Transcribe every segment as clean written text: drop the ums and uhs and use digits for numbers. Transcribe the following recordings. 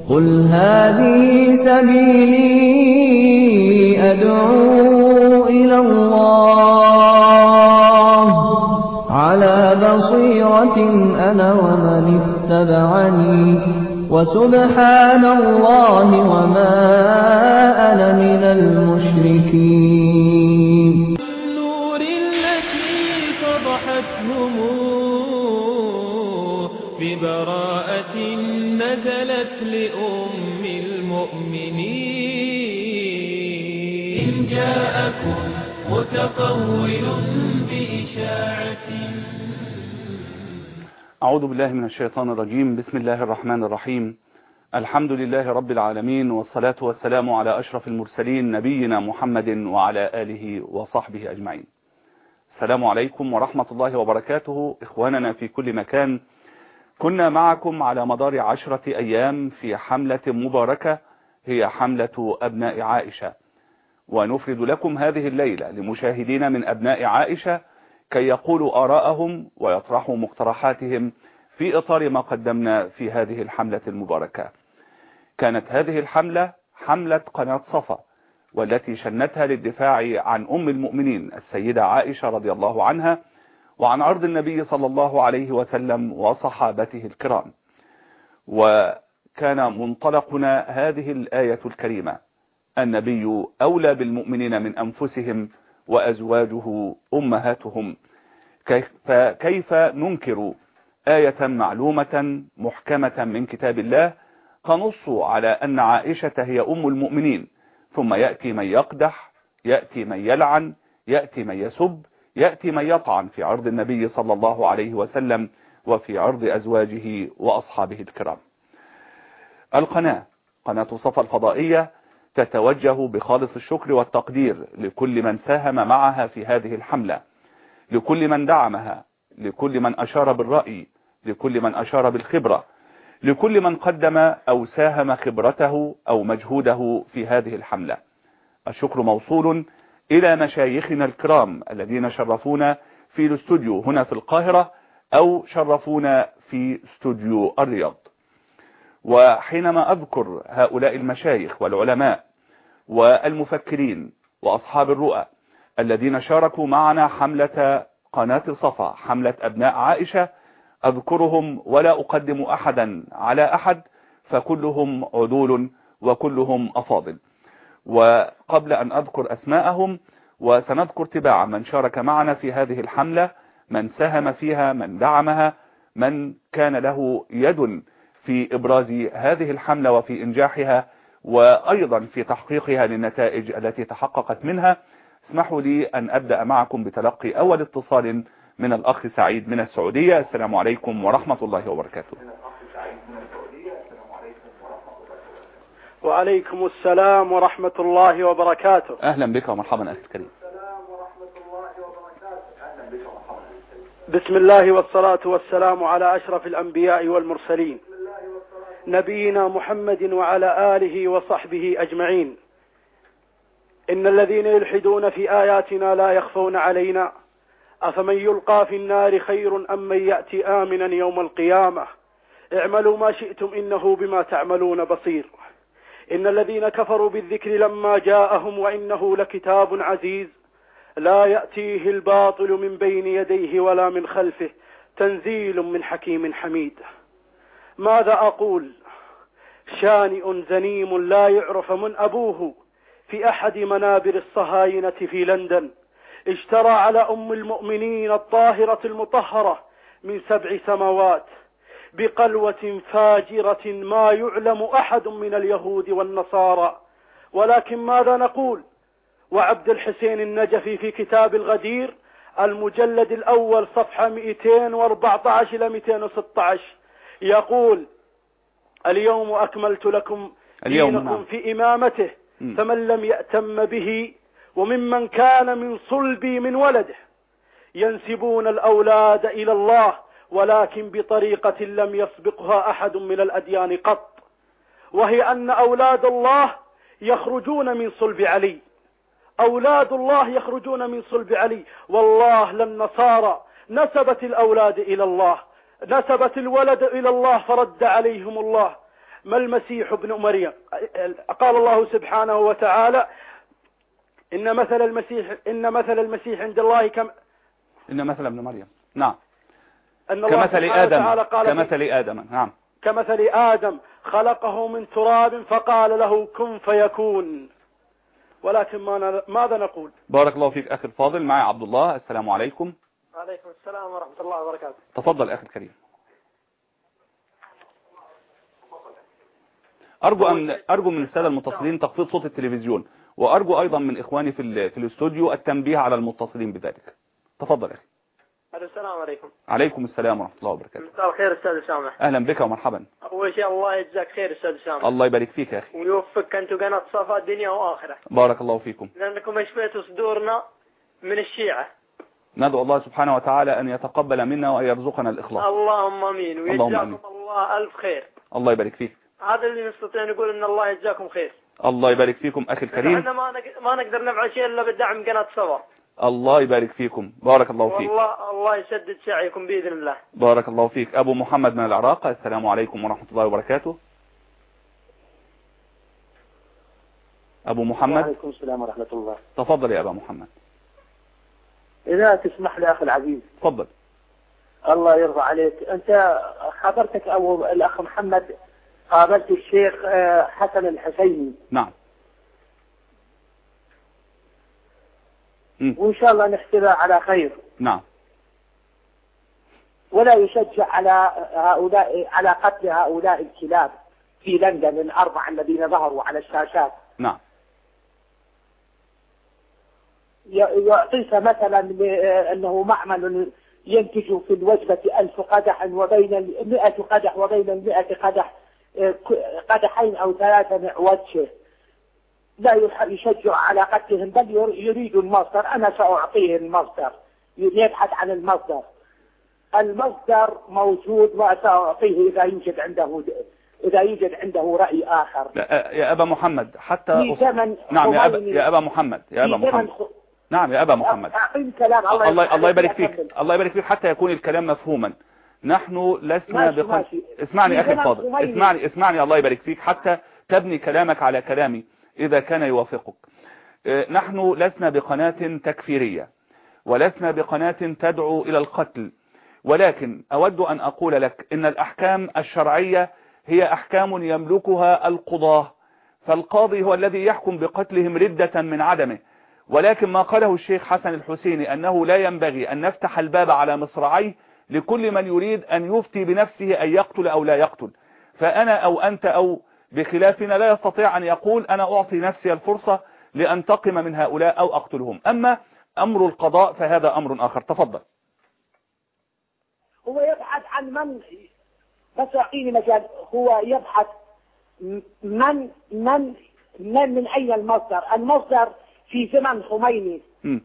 قل هذه سبيلي أدعو إلى الله على بصيرة أنا ومن اتبعني وسبحان الله وما أنا من المشركين. النور التي فضحتهم ببراءة نزلت لأم المؤمنين. إن جاءكم متطول بإشاعة. أعوذ بالله من الشيطان الرجيم. بسم الله الرحمن الرحيم. الحمد لله رب العالمين، والصلاة والسلام على أشرف المرسلين نبينا محمد وعلى آله وصحبه أجمعين. السلام عليكم ورحمة الله وبركاته. إخواننا في كل مكان، كنا معكم على مدار 10 أيام في حملة مباركة هي حملة أبناء عائشة، ونفرد لكم هذه الليلة لمشاهدين من أبناء عائشة كي يقولوا آراءهم ويطرحوا مقترحاتهم في إطار ما قدمنا في هذه الحملة المباركة. كانت هذه الحملة حملة قناة صفا، والتي شنتها للدفاع عن أم المؤمنين السيدة عائشة رضي الله عنها، وعن عرض النبي صلى الله عليه وسلم وصحابته الكرام. وكان منطلقنا هذه الآية الكريمة: النبي أولى بالمؤمنين من أنفسهم وأزواجه أمهاتهم. فكيف ننكر آية معلومة محكمة من كتاب الله تنص على أن عائشة هي أم المؤمنين، ثم يأتي من يقدح، يأتي من يلعن، يأتي من يسب، يأتي من يطعن في عرض النبي صلى الله عليه وسلم وفي عرض أزواجه وأصحابه الكرام. القناة قناة صفا الفضائية تتوجه بخالص الشكر والتقدير لكل من ساهم معها في هذه الحملة، لكل من دعمها، لكل من أشار بالرأي، لكل من أشار بالخبرة، لكل من قدم أو ساهم خبرته أو مجهوده في هذه الحملة. الشكر موصول إلى مشايخنا الكرام الذين شرفونا في الاستوديو هنا في القاهرة أو شرفونا في استوديو الرياض. وحينما أذكر هؤلاء المشايخ والعلماء والمفكرين وأصحاب الرؤى الذين شاركوا معنا حملة قناة صفا، حملة أبناء عائشة، أذكرهم ولا أقدم أحدا على أحد، فكلهم عدول وكلهم أفاضل. وقبل أن أذكر أسماءهم، وسنذكر تباعا من شارك معنا في هذه الحملة، من ساهم فيها، من دعمها، من كان له يد في إبراز هذه الحملة وفي إنجاحها، وأيضا في تحقيقها للنتائج التي تحققت منها. اسمحوا لي أن أبدأ معكم بتلقي أول اتصال من الأخ سعيد من السعودية. السلام عليكم ورحمة الله وبركاته. وعليكم السلام ورحمة الله وبركاته. أهلا بك ومرحبا أخي الكريم. بسم الله والصلاة والسلام على أشرف الأنبياء والمرسلين نبينا محمد وعلى آله وصحبه أجمعين. إن الذين يلحدون في آياتنا لا يخفون علينا، أفمن يلقى في النار خير أم من يأتي آمنا يوم القيامة. اعملوا ما شئتم إنه بما تعملون بصير. إن الذين كفروا بالذكر لما جاءهم وإنه لكتاب عزيز لا يأتيه الباطل من بين يديه ولا من خلفه تنزيل من حكيم حميد. ماذا أقول؟ شانئ زنيم لا يعرف من أبوه في أحد منابر الصهاينة في لندن اشترى على أم المؤمنين الطاهرة المطهرة من 7 سماوات بقلوة فاجرة ما يعلم أحد من اليهود والنصارى. ولكن ماذا نقول؟ وعبد الحسين النجفي في كتاب الغدير المجلد الأول صفحة 214 إلى 216 يقول: اليوم أكملت لكم دينكم في إمامته، فمن لم يأتم به وممن كان من صلبي من ولده ينسبون الأولاد إلى الله، ولكن بطريقة لم يسبقها أحد من الأديان قط، وهي أن أولاد الله يخرجون من صلب علي. أولاد الله يخرجون من صلب علي. والله للنصارى نسبت الأولاد إلى الله، نسبت الولد إلى الله فرد عليهم الله. ما المسيح ابن مريم. قال الله سبحانه وتعالى إن مثل المسيح عند الله إن مثل ابن مريم. نعم. أن الله سبحانه وتعالى قال كمثل آدم. نعم. كمثل آدم خلقه من تراب فقال له كن فيكون. ولكن ماذا نقول؟ بارك الله فيك أخي الفاضل. معي عبد الله. السلام عليكم. وعليكم السلام ورحمة الله وبركاته. تفضل أخي الكريم. أرجو من السادة المتصلين تخفيض صوت التلفزيون، وأرجو أيضا من إخواني في الاستوديو التنبيه على المتصلين بذلك. تفضل أخي. السلام عليكم. عليكم السلام ورحمة الله وبركاته. مساء الخير أستاذ سامح. أهلا بك ومرحبا. أول شيء الله يجزاك خير أستاذ سامح. الله يبارك فيك يا أخي. ويوفقك أنتم قناة صفا دنيا وآخرة. بارك الله فيكم. لأنكم اشفيتوا صدورنا من الشيعة. ندعو الله سبحانه وتعالى أن يتقبل منا وأن يرزقنا الإخلاص. اللهم أمين. ويجزاكم الله ألف خير. الله يبارك فيك. هذا اللي نستطيع نقول إن الله يجزاكم خير. الله يبارك فيكم أخي الكريم. احنا ما نقدر نفعل شيء إلا بدعم قناة صفا. الله يبارك فيكم. بارك الله فيك. الله يسدد سعيكم بإذن الله. بارك الله فيك. أبو محمد من العراق. السلام عليكم ورحمة الله وبركاته. أبو محمد. وعليكم السلام ورحمة الله. تفضل يا أبا محمد. إذا تسمح لي أخي العزيز. تفضل. الله يرضى عليك. أنت خبرتك أو الأخ محمد قابلت الشيخ حسن الحسيني. نعم. وإن شاء الله نحسبها على خير. نعم. ولا يشجع على قتل هؤلاء الكلاب في لندن الأربعة الذين ظهروا على الشاشات. نعم. يعطيك مثلا أنه معمل ينتج في الوجبة 1000 قدح وبين 100 قدح وبين 100 قدح قدحين أو 3 معوجه. لا يشجع على قتلهم بل يريد المصدر. أنا سأعطيه المصدر. يبحث عن المصدر. المصدر موجود وسأعطيه إذا يوجد عنده رأي آخر. يا أبا محمد حتى نعم يا أبا محمد. نعم يا أبا محمد. كلام الله يبارك فيك. الله يبارك فيك حتى يكون الكلام مفهوما. نحن لسنا اسمعني أخي الفاضل. اسمعني الله يبارك فيك حتى تبني كلامك على كلامي إذا كان يوافقك. نحن لسنا بقناة تكفيرية ولسنا بقناة تدعو إلى القتل، ولكن أود أن أقول لك إن الأحكام الشرعية هي أحكام يملكها القضاة، فالقاضي هو الذي يحكم بقتلهم ردة من عدمه. ولكن ما قاله الشيخ حسن الحسيني أنه لا ينبغي أن نفتح الباب على مصراعيه لكل من يريد أن يفتي بنفسه أن يقتل أو لا يقتل. فأنا أو أنت أو بخلافنا لا يستطيع أن يقول أنا أعطي نفسي الفرصة لأنتقم من هؤلاء أو أقتلهم. أما أمر القضاء فهذا أمر آخر. تفضل. هو يبحث عن من، بس أعطيني مجال. هو يبحث من أين المصدر. المصدر في زمن خميني.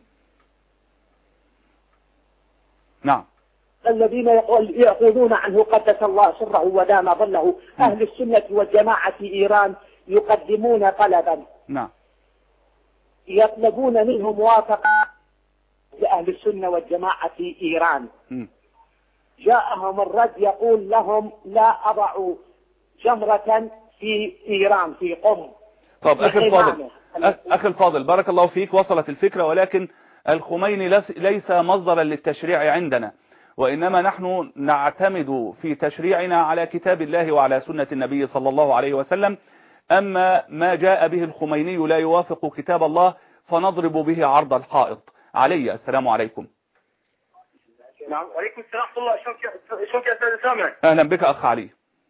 نعم. الذين يقولون عنه قدس الله سره ودام ظله. أهل السنة والجماعة في إيران يقدمون طلبا. نعم. يطلبون منه موافقة لأهل السنة والجماعة في إيران. جاءهم الرد يقول لهم لا أضع جمرة في إيران في قم. طب أخي الفاضل بارك الله فيك، وصلت الفكرة، ولكن الخميني ليس مصدرا للتشريع عندنا، وإنما نحن نعتمد في تشريعنا على كتاب الله وعلى سنة النبي صلى الله عليه وسلم. أما ما جاء به الخميني لا يوافق كتاب الله فنضرب به عرض الحائط. علي. السلام عليكم. نعم. وعليكم السلام ورحمة الله. شلونك يا أستاذ سامع؟ أهلا بك أخ علي.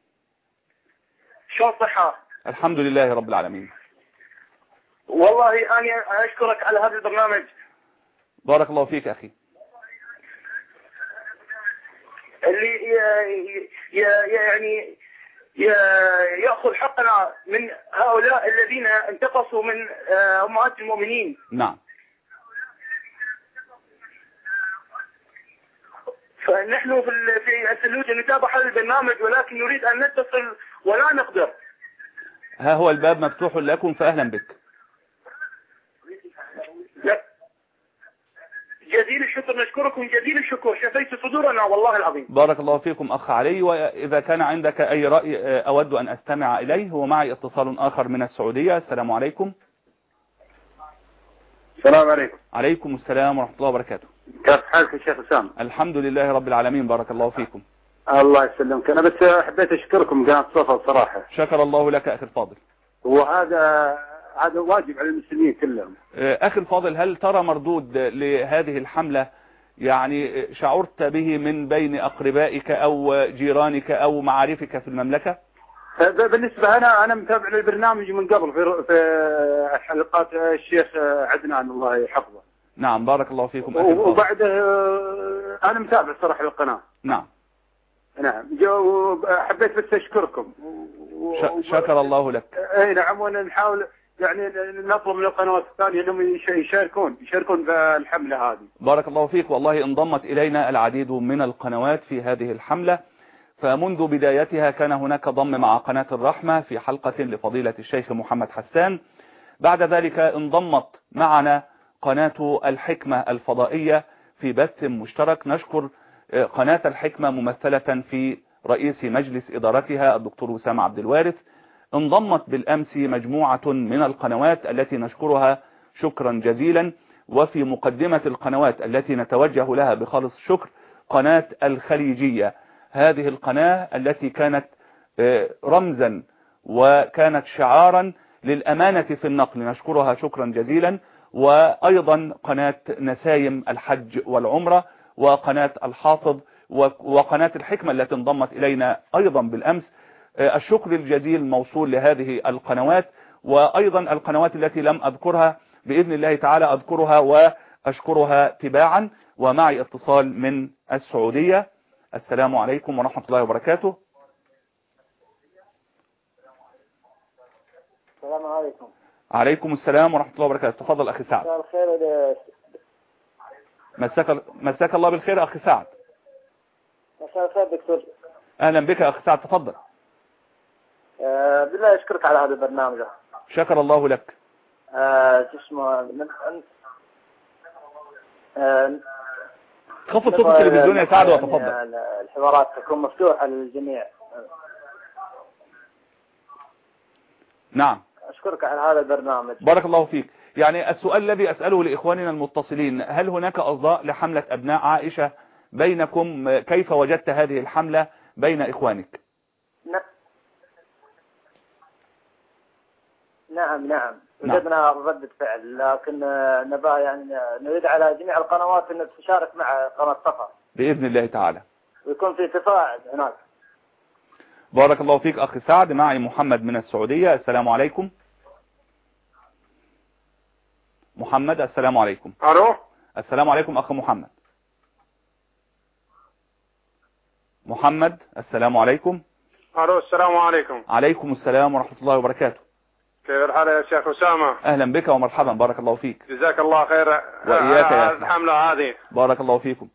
شلون صحة؟ الحمد لله رب العالمين. والله أنا أشكرك على هذا البرنامج. بارك الله فيك أخي. اللي يعني يأخذ حقنا من هؤلاء الذين انتقصوا من أمهات المؤمنين. نعم. فنحن في السلوك نتابع هذا البرنامج، ولكن نريد أن نتصل ولا نقدر. ها هو الباب مفتوح لكم فأهلا بك. لا. جزيل الشكر، نشكركم جزيل الشكر. شفيت صدور أمرنا والله العظيم. بارك الله فيكم أخ علي، وإذا كان عندك أي رأي أود أن أستمع إليه. ومعي اتصال آخر من السعودية. السلام عليكم. السلام عليكم. عليكم السلام ورحمة الله وبركاته. كيف حالك يا شيخ أسامة؟ الحمد لله رب العالمين، بارك الله فيكم. الله يسلمك. أنا بس حبيت أشكركم قناة صفا صراحة. شكر الله لك أخي الفاضل. وهذا واجب على المسلمين كلهم. أخي الفاضل، هل ترى مردود لهذه الحملة يعني شعرت به من بين أقربائك أو جيرانك أو معارفك في المملكة؟ بالنسبة أنا متابع البرنامج من قبل في حلقات الشيخ عدنان الله يحفظه. نعم بارك الله فيكم أخي الفاضل. وبعده أنا متابع صراحة القناة. نعم. نعم حبيت بس أشكركم. شكر الله لك. اي نعم، ونحاول يعني نطلب من القنوات الثانية انهم يشاركون بالحملة هذه. بارك الله فيك. والله انضمت الينا العديد من القنوات في هذه الحملة، فمنذ بدايتها كان هناك ضم مع قناة الرحمة في حلقة لفضيلة الشيخ محمد حسان. بعد ذلك انضمت معنا قناة الحكمة الفضائية في بث مشترك. نشكر قناة الحكمة ممثلة في رئيس مجلس إدارتها الدكتور وسام عبد الوارث. انضمت بالأمس مجموعة من القنوات التي نشكرها شكرا جزيلا. وفي مقدمة القنوات التي نتوجه لها بخالص الشكر قناة الخليجية، هذه القناة التي كانت رمزا وكانت شعارا للأمانة في النقل، نشكرها شكرا جزيلا. وأيضا قناة نسايم الحج والعمرة، وقناة الحافظ، وقناة الحكمة التي انضمت إلينا أيضا بالأمس. الشكر الجزيل موصول لهذه القنوات، وأيضا القنوات التي لم أذكرها بإذن الله تعالى أذكرها وأشكرها تباعا. ومعي اتصال من السعودية. السلام عليكم ورحمة الله وبركاته. السلام عليكم. عليكم السلام ورحمة الله وبركاته. تفضل أخي سعد. مساك الله بالخير أخي سعد. مساء الخير دكتور. أهلا بك أخي سعد، تفضل. بالله أشكرك على هذا البرنامج. شكر الله لك. اسمه خفض صوت التلفزيون يا سعد وتفضل. الحوارات تكون مفتوحة للجميع. نعم. أشكرك على هذا البرنامج. بارك الله فيك. يعني السؤال الذي أسأله لإخواننا المتصلين، هل هناك أصداء لحملة أبناء عائشة بينكم؟ كيف وجدت هذه الحملة بين إخوانك؟ نعم وجدنا ردة فعل، لكن نبغى يعني نريد على جميع القنوات أن تشارك مع قناة صفا بإذن الله تعالى، ويكون في تفاعل هناك. بارك الله فيك أخي سعد. معي محمد من السعودية. السلام عليكم. محمد السلام عليكم. الو. السلام عليكم أخ محمد. محمد السلام عليكم. الو السلام عليكم. عليكم السلام ورحمة الله وبركاته. كيف الحال يا شيخ أسامة؟ أهلا بك ومرحبا، بارك الله فيك. جزاك الله خير. وإياك يا أخي. الحملة هذه بارك الله فيكم.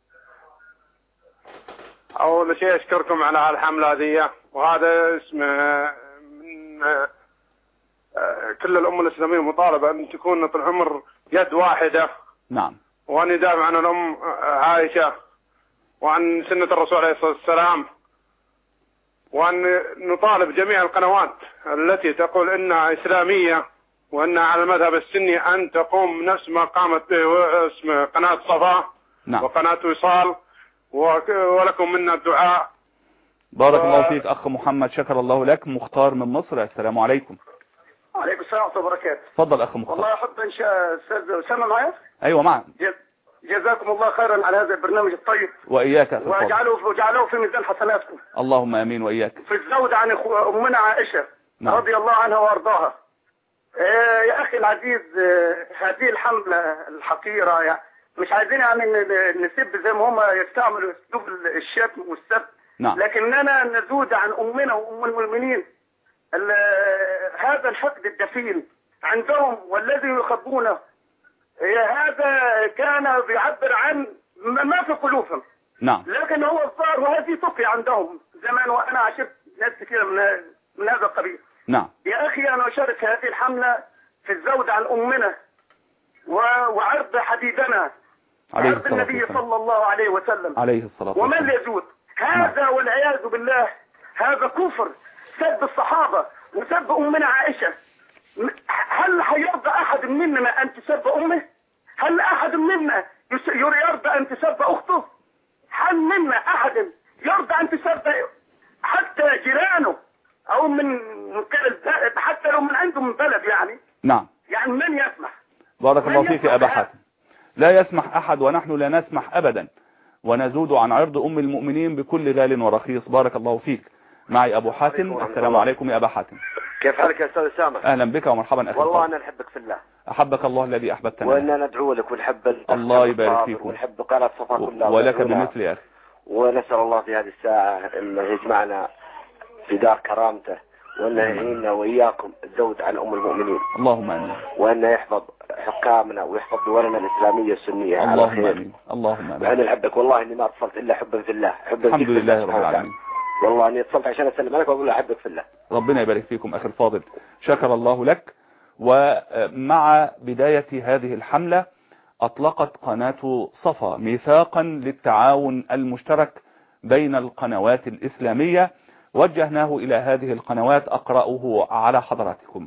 أول شيء أشكركم على الحملة هذه، وهذا اسمه من كل الأمة الإسلامية مطالبة أن تكون طول العمر يد واحدة. نعم. وأن ندافع عن الأم عائشة وعن سنة الرسول عليه الصلاة والسلام، وأن نطالب جميع القنوات التي تقول إنها إسلامية وأنها على المذهب السني أن تقوم نفس ما قامت به اسم قناة صفا. نعم. وقناة وصال، ولكم منا الدعاء. بارك الله فيك أخ محمد، شكر الله لك. مختار من مصر. السلام عليكم. عليكم السلام ورحمة الله وبركاته. تفضل أخ مختار. والله أحب إن شاء أستاذ أسامة معي. أيوة معا. جزاكم الله خيرا على هذا البرنامج الطيب. وإياك أخي. وجعلوه في ميزان حسناتكم. اللهم آمين وإياك. في الزود عن أمنا عائشة. نعم. رضي الله عنها وأرضاها. يا أخي العزيز، هذه الحملة الحقيرة يعني مش عايزين يعني نسب زي ما هم يستعملوا اسلوب الشتم والسب. نعم. لكننا نزود عن أمنا وأم المؤمنين هذا الحقد الدفين عندهم والذي يخبونه، هذا كان بيعبر عن ما في قلوبهم. نعم. لكن هو الظاهر وهذه تقي عندهم زمان، وأنا عشرت ناس كثير من هذا القبيل. نعم. يا أخي أنا أشارك هذه الحملة في الزود عن أمنا وعرض حديدنا عليه عرض النبي صلى الله عليه وسلم عليه الصلاة والسلام. ومن يجوز هذا والعياذ بالله، هذا كفر، سب الصحابة وسب أمنا عائشة. هل هيرضى أحد منا أن تسب أمه؟ هل أحد منا يرضى أن تسب أخته؟ هل منا أحد يرضى أن تسب حتى جيرانه أو من حتى لو من عنده من بلد يعني؟ نعم. يعني من يسمح؟ بارك الله فيك يا أبا حاتم. لا يسمح أحد، ونحن لا نسمح أبدا، ونزود عن عرض أم المؤمنين بكل غال ورخيص. بارك الله فيك. معي أبو حاتم. السلام عليكم يا أبا حاتم. كيف حالك يا أستاذ أسامة؟ أهلا بك ومرحبا أخي. والله أنا نحبك في الله. أحبك الله الذي أحببتنا. وإننا ندعو لك ونحب الله يبارك فيكم. ونحب قناة صفا كلها. ولك بمثل يا أخي. ونسأل الله في هذه الساعة أن يجمعنا في دار كرامته، وأن يعيننا وإياكم الزود عن أم المؤمنين. اللهم آمين. وأن يحفظ حكامنا ويحفظ دولنا الإسلامية السنية. اللهم آمين. اللهم آمين. وأنا نحبك والله، إني ما اتصلت إلا حبا في الله. الحمد لله رب العالمين. والله اني اتصلت عشان اسلم عليك واقول احبك في الله. ربنا يبارك فيكم اخي الفاضل، شكر الله لك. ومع بداية هذه الحملة اطلقت قناة صفا ميثاقا للتعاون المشترك بين القنوات الاسلامية، وجهناه الى هذه القنوات اقرأه على حضراتكم.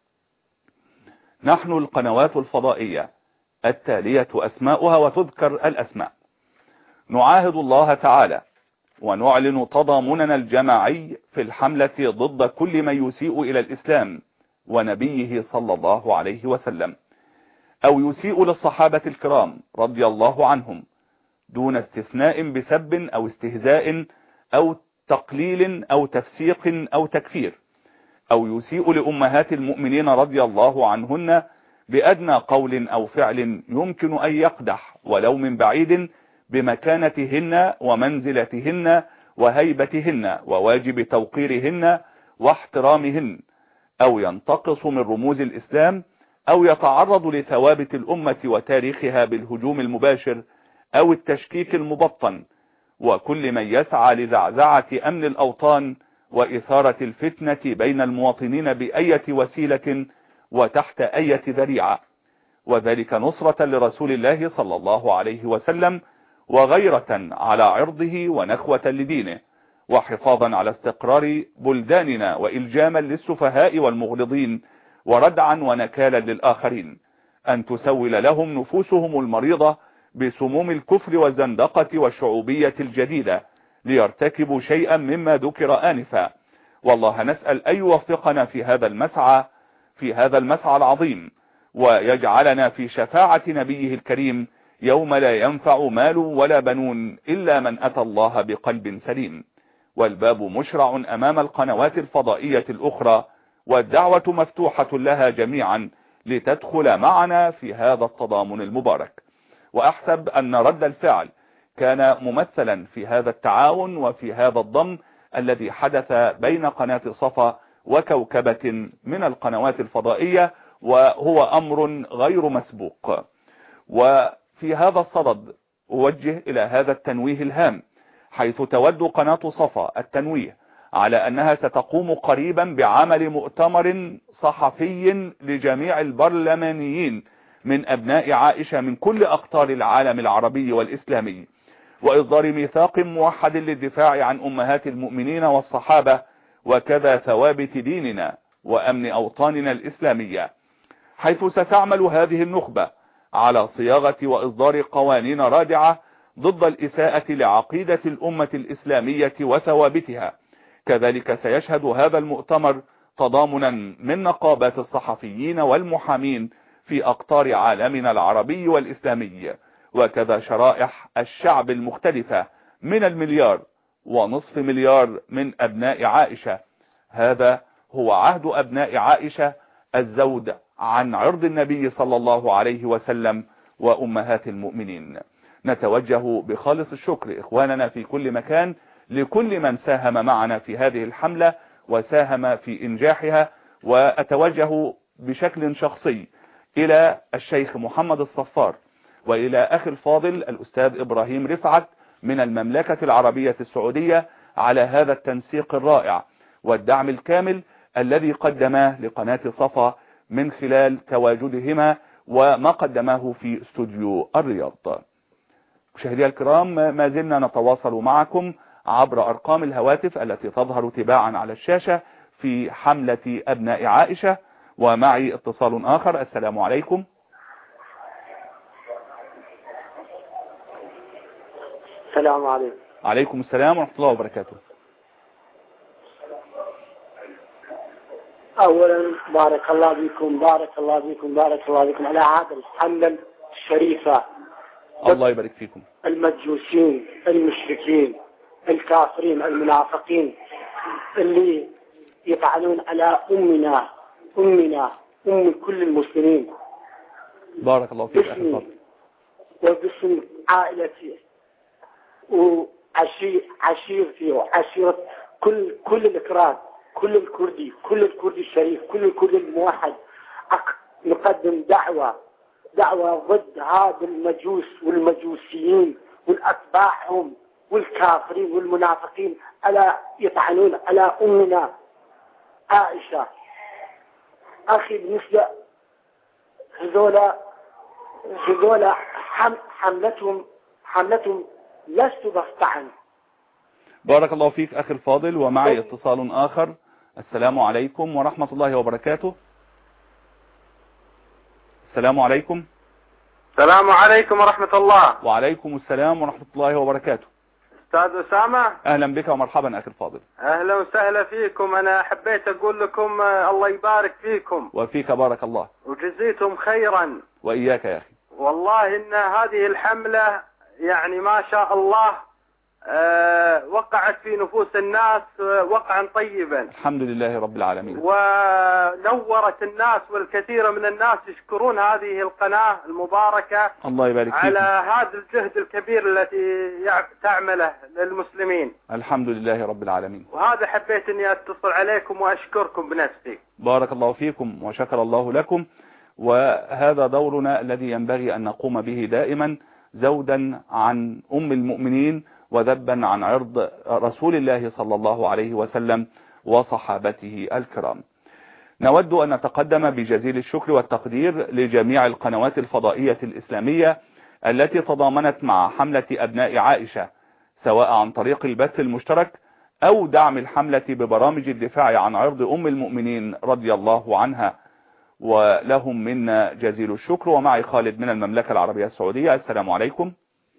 نحن القنوات الفضائية التالية اسماؤها وتذكر الاسماء: نعاهد الله تعالى ونعلن تضامننا الجماعي في الحملة ضد كل من يسيء إلى الإسلام ونبيه صلى الله عليه وسلم، أو يسيء للصحابة الكرام رضي الله عنهم دون استثناء بسب أو استهزاء أو تقليل أو تفسيق أو تكفير، أو يسيء لأمهات المؤمنين رضي الله عنهن بأدنى قول أو فعل يمكن أن يقدح ولو من بعيد بمكانتهن ومنزلتهن وهيبتهن وواجب توقيرهن واحترامهن، أو ينتقص من رموز الإسلام، أو يتعرض لثوابت الأمة وتاريخها بالهجوم المباشر أو التشكيك المبطن، وكل من يسعى لزعزعة أمن الأوطان وإثارة الفتنة بين المواطنين بأية وسيلة وتحت أية ذريعة، وذلك نصرة لرسول الله صلى الله عليه وسلم وغيرة على عرضه ونخوة لدينه، وحفاظا على استقرار بلداننا وإلجاما للسفهاء والمغلظين وردعا ونكالا للآخرين، أن تسول لهم نفوسهم المريضة بسموم الكفر والزندقة والشعوبية الجديدة ليرتكبوا شيئا مما ذكر آنفا. والله نسأل أن يوفقنا في هذا المسعى العظيم، ويجعلنا في شفاعة نبيه الكريم يوم لا ينفع مال ولا بنون إلا من أتى الله بقلب سليم. والباب مشرع أمام القنوات الفضائية الأخرى، والدعوة مفتوحة لها جميعا لتدخل معنا في هذا التضامن المبارك. وأحسب أن رد الفعل كان ممثلا في هذا التعاون وفي هذا الضم الذي حدث بين قناة صفا وكوكبة من القنوات الفضائية، وهو أمر غير مسبوق. وفي هذا الصدد أوجه إلى هذا التنويه الهام، حيث تود قناة صفا التنويه على أنها ستقوم قريبا بعمل مؤتمر صحفي لجميع البرلمانيين من أبناء عائشة من كل أقطار العالم العربي والإسلامي، وإصدار ميثاق موحد للدفاع عن أمهات المؤمنين والصحابة وكذا ثوابت ديننا وأمن أوطاننا الإسلامية، حيث ستعمل هذه النخبة على صياغة وإصدار قوانين رادعة ضد الإساءة لعقيدة الأمة الإسلامية وثوابتها. كذلك سيشهد هذا المؤتمر تضامنا من نقابات الصحفيين والمحامين في أقطار عالمنا العربي والإسلامي، وكذا شرائح الشعب المختلفة من 1.5 مليار من أبناء عائشة. هذا هو عهد أبناء عائشة الزود عن عرض النبي صلى الله عليه وسلم وأمهات المؤمنين. نتوجه بخالص الشكر إخواننا في كل مكان لكل من ساهم معنا في هذه الحملة وساهم في إنجاحها، وأتوجه بشكل شخصي إلى الشيخ محمد الصفار وإلى أخي الفاضل الأستاذ إبراهيم رفعت من المملكة العربية السعودية على هذا التنسيق الرائع والدعم الكامل الذي قدماه لقناة صفا من خلال تواجدهما وما قدماه في استوديو الرياض. مشاهدي الكرام، ما زلنا نتواصل معكم عبر أرقام الهواتف التي تظهر تباعا على الشاشة في حملة أبناء عائشة. ومعي اتصال آخر. السلام عليكم. السلام عليكم. عليكم السلام ورحمة الله وبركاته. أولا بارك الله بكم بارك الله بكم بارك الله بكم على هذا الحملة الشريفة. الله يبارك فيكم. المجوسين المشركين الكافرين المنافقين اللي يطعنون على أمنا أم كل المسلمين. بارك الله فيك أخي الفاضل. وباسم عائلتي وعشيرتي وعشيرة كل الإكراد، كل الكردي الشريف، كل الكردي الموحد، نقدم دعوة ضد هذا المجوس والمجوسيين والأتباعهم والكافرين والمنافقين ألا يطعنون على أمنا عائشة. أخي بالنسبة هذولا حملتهم لست بطعن. بارك الله فيك أخي الفاضل. ومعي اتصال آخر. السلام عليكم ورحمة الله وبركاته. السلام عليكم. السلام عليكم ورحمة الله. وعليكم السلام ورحمة الله وبركاته. أستاذ أسامة، أهلا بك ومرحبا أخي الفاضل. أهلا وسهلا فيكم. أنا حبيت أقول لكم الله يبارك فيكم. وفيك بارك الله. وجزيتم خيرا. وإياك يا أخي. والله إن هذه الحملة يعني ما شاء الله وقعت في نفوس الناس وقعا طيبا. الحمد لله رب العالمين. ونورت الناس، والكثير من الناس يشكرون هذه القناة المباركة الله يبارك فيكم على هذا الجهد الكبير التي تعمله للمسلمين. الحمد لله رب العالمين. وهذا حبيت اني اتصل عليكم واشكركم بنفسي. بارك الله فيكم وشكر الله لكم. وهذا دورنا الذي ينبغي أن نقوم به دائما، زودا عن أم المؤمنين وذبا عن عرض رسول الله صلى الله عليه وسلم وصحابته الكرام. نود أن نتقدم بجزيل الشكر والتقدير لجميع القنوات الفضائية الإسلامية التي تضامنت مع حملة أبناء عائشة، سواء عن طريق البث المشترك أو دعم الحملة ببرامج الدفاع عن عرض أم المؤمنين رضي الله عنها، ولهم منا جزيل الشكر. ومعي خالد من المملكة العربية السعودية. السلام عليكم.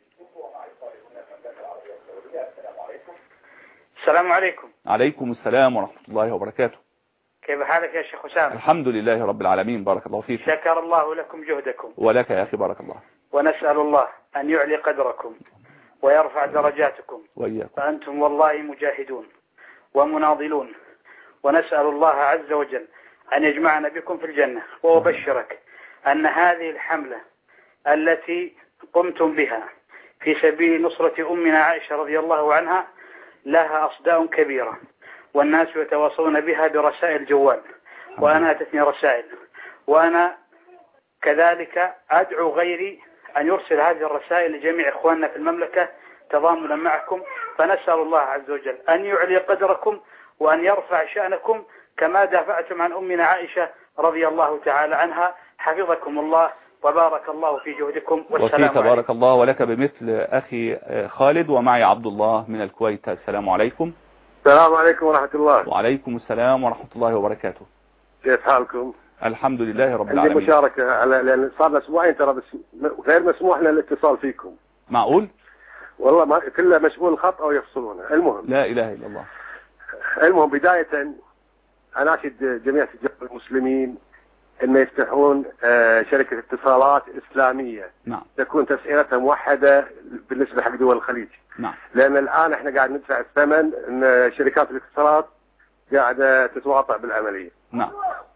السلام عليكم. عليكم السلام ورحمة الله وبركاته. كيف حالك يا شيخ أسامة؟ الحمد لله رب العالمين. بارك الله فيك. شكر الله لكم جهدكم. ولك يا أخي بارك الله. ونسأل الله أن يعلي قدركم ويرفع درجاتكم وإياكم. فأنتم والله مجاهدون ومناضلون، ونسأل الله عز وجل أن يجمعنا بكم في الجنة. وأبشرك أن هذه الحملة التي قمتم بها في سبيل نصرة أمنا عائشة رضي الله عنها لها أصداء كبيرة، والناس يتواصلون بها برسائل جوال، وأنا أتتني رسائل، وأنا كذلك أدعو غيري أن يرسل هذه الرسائل لجميع إخواننا في المملكة تضامنا معكم. فنسأل الله عز وجل أن يعلي قدركم وأن يرفع شأنكم كما دافعتم عن أمنا عائشة رضي الله تعالى عنها. حفظكم الله وبارك الله في جهدكم. والسلام وفيك بارك الله ولك بمثل أخي خالد. ومعي عبد الله من الكويت. السلام عليكم. السلام عليكم ورحمة الله. وعليكم السلام ورحمة الله وبركاته. كيف حالكم؟ الحمد لله رب العالمين. عندي مشاركة لأن صار لنا أسبوعين ترى بس غير مسموح لنا الاتصال فيكم. معقول؟ والله ما كله مشغول الخط أو يفصلونه. المهم لا إله إلا الله. المهم بداية أناشد جميع تجار المسلمين أن يفتحون شركة اتصالات إسلامية. نعم. تكون تسعيرتها موحدة بالنسبة حق دول الخليج. نعم. لأن الآن احنا قاعد ندفع الثمن أن شركات الاتصالات قاعدة تتواطأ بالعملية. نعم.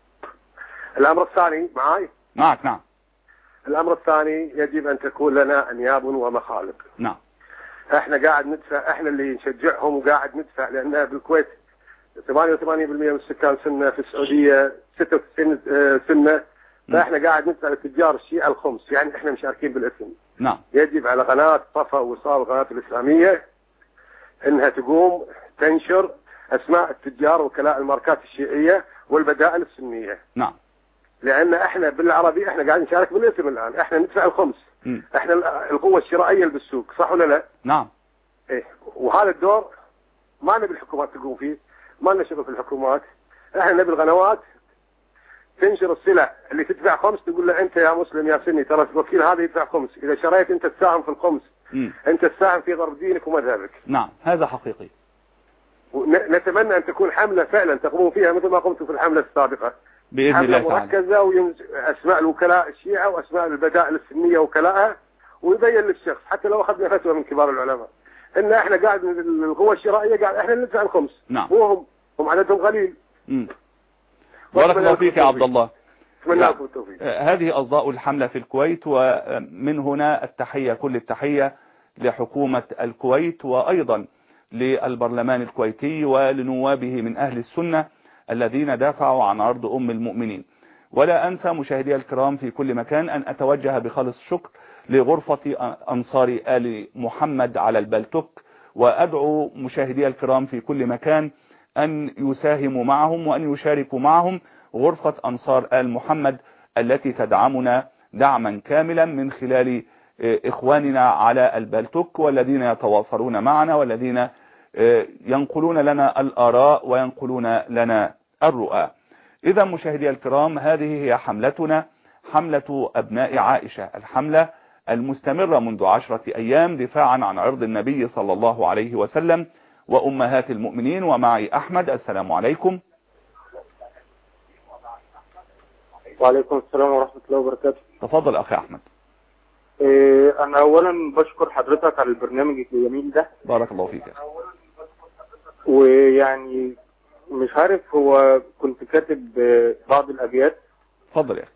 الأمر الثاني معاي؟ معك. نعم. الأمر الثاني يجب أن تكون لنا أنياب ومخالق. نعم. احنا قاعد ندفع، احنا اللي نشجعهم وقاعد ندفع، لأن بالكويت 88% من السكان سنة، في السعودية 96 سنة، فاحنا قاعد ندفع للتجار الشيء الخمس، يعني احنا مشاركين بالاسم. نعم. يجب على قناة صفا ووصال القناة الإسلامية انها تقوم تنشر اسماء التجار وكلاء الماركات الشيعية والبدائل السنية. نعم. لان احنا بالعربي احنا قاعدين نشارك بالاسم الان، احنا ندفع الخمس، احنا القوه الشرائيه اللي بالسوق، صح ولا لا؟ نعم. ايه، وهذا الدور ما نبي الحكومات تقوم فيه، ما لنا شغل في الحكومات، احنا نبي القنوات تنشر السلع اللي تدفع خمس، تقول له انت يا مسلم يا سني ترى الوكيل هذا يدفع خمس، اذا شريت انت تساهم في الخمس، انت تساهم في ضرب دينك ومذهبك. نعم هذا حقيقي. نتمنى ان تكون حمله فعلا تقوموا فيها مثل ما قمتوا في الحمله السابقه باذن الله تعالى، مركزه واسماء الوكلاء الشيعه واسماء البدائل السنيه وكلائها، ويبين للشخص حتى لو اخذنا فتوى من كبار العلماء ان احنا قاعد القوه الشرائيه قاعد احنا ندفع الخمس. نعم. هم عددهم قليل. بارك الله فيك يا عبد الله. اتمنى لكم التوفيق. هذه أصداء الحملة في الكويت، ومن هنا التحية كل التحية لحكومة الكويت وأيضا للبرلمان الكويتي ولنوابه من أهل السنة الذين دافعوا عن عرض أم المؤمنين. ولا أنسى مشاهدي الكرام في كل مكان أن أتوجه بخالص الشكر لغرفة أنصار آل محمد على البلتوك، وأدعو مشاهدي الكرام في كل مكان أن يساهموا معهم وأن يشاركوا معهم غرفة أنصار آل محمد التي تدعمنا دعما كاملا من خلال إخواننا على البلتوك، والذين يتواصلون معنا والذين ينقلون لنا الآراء وينقلون لنا الرؤى. إذا مشاهدي الكرام، هذه هي حملتنا، حملة أبناء عائشة، الحملة المستمرة منذ 10 أيام دفاعا عن عرض النبي صلى الله عليه وسلم وأمهات المؤمنين. ومعي أحمد. السلام عليكم. وعليكم السلام ورحمة الله وبركاته. تفضل أخي أحمد. أنا أولا بشكر حضرتك على البرنامج الجميل ده. بارك الله فيك. ويعني مش عارف، هو كنت كاتب بعض الأبيات. تفضل يا أخي.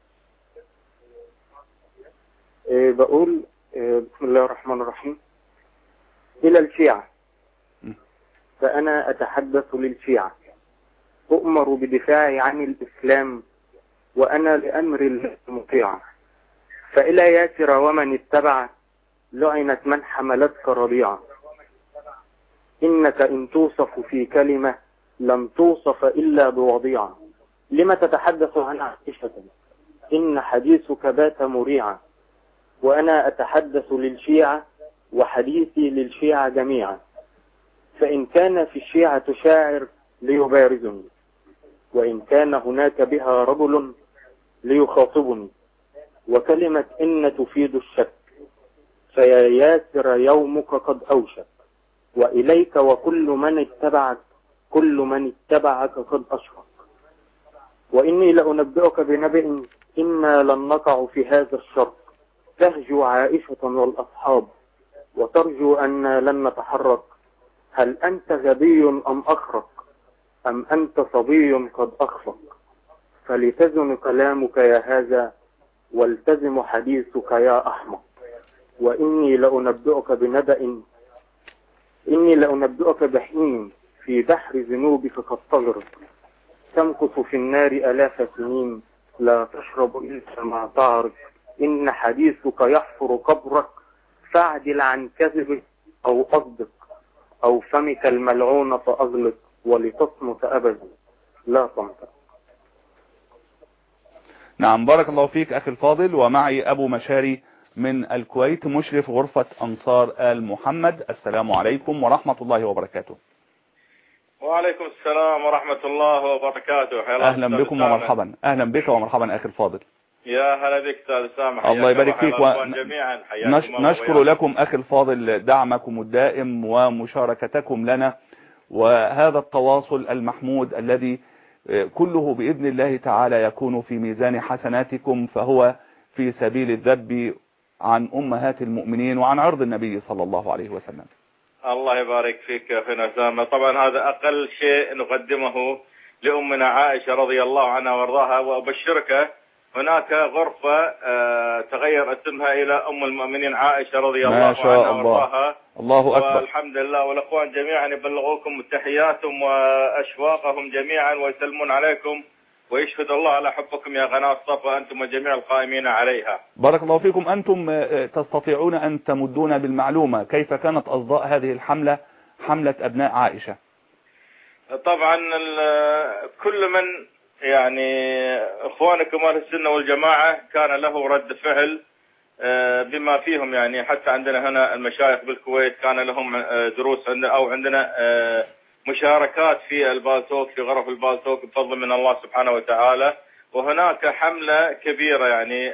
بقول بسم الله الرحمن الرحيم. إلى الشيعة، فأنا أتحدث للشيعة، أؤمر بدفاعي عن الإسلام وأنا لأمر الله مطيع، فإلى ياسر ومن اتبع لعنت من حملتك رضيعة، إنك إن توصف في كلمة لم توصف إلا بوضيعة، لما تتحدث عن عائشة إن حديثك بات مريعا، وأنا أتحدث للشيعة وحديثي للشيعة جميعا، فإن كان في الشيعة شاعر ليبارزني، وإن كان هناك بها رجل ليخاطبني، وكلمة إن تفيد الشك، فيا ياسر يومك قد أوشك، وإليك وكل من اتبعك، كل من اتبعك قد أشرك، وإني لأنبئك بنبأ إنا لن نقع في هذا الشرق، تهجو عائشة والأصحاب وترجو أن لن نتحرك، هل أنت غبي أم أخرق أم أنت صبي قد أخفق، فلتزن كلامك يا هذا والتزم حديثك يا أحمق، وإني لأنبئك بنبأ، إني لأنبئك بحين في بحر ذنوبك قد تغرق، تمكث في النار آلاف سنين لا تشرب إلا ما تعرف، إن حديثك يحفر قبرك، فاعدل عن كذبك أو أصدق، أو فمك الملعون فأغلق، ولتصمت أبدا لا تنطق. نعم بارك الله فيك أخي الفاضل. ومعي أبو مشاري من الكويت مشرف غرفة أنصار آل محمد. السلام عليكم ورحمة الله وبركاته. وعليكم السلام ورحمة الله وبركاته. أهلا بكم ومرحبا. أهلا بك ومرحبا أخي الفاضل. يا هلا بك أستاذ سامح. الله يبارك فيك. جميعا نشكر لكم أخي الفاضل دعمكم الدائم ومشاركتكم لنا، وهذا التواصل المحمود الذي كله بإذن الله تعالى يكون في ميزان حسناتكم، فهو في سبيل الذب عن أمهات المؤمنين وعن عرض النبي صلى الله عليه وسلم. الله يبارك فيك يا أخي أسامة. طبعا هذا أقل شيء نقدمه لأمنا عائشة رضي الله عنها وارضاها، وأبشرك هناك غرفة تغير اسمها إلى أم المؤمنين عائشة رضي الله عنها وارضاها. الله أكبر. والحمد لله، والأخوان جميعا يبلغوكم تحياتهم وأشواقهم جميعا ويسلمون عليكم، ويشهد الله على حبكم يا قناة صفا أنتم وجميع القائمين عليها. بارك الله فيكم. أنتم تستطيعون أن تمدون بالمعلومة كيف كانت أصداء هذه الحملة، حملة أبناء عائشة؟ طبعا كل من يعني إخوانكم أهل السنة والجماعة كان له رد فعل بما فيهم، يعني حتى عندنا هنا المشايخ بالكويت كان لهم دروس أو عندنا مشاركات في البالتوك، في غرف البالتوك بفضل من الله سبحانه وتعالى. وهناك حملة كبيرة يعني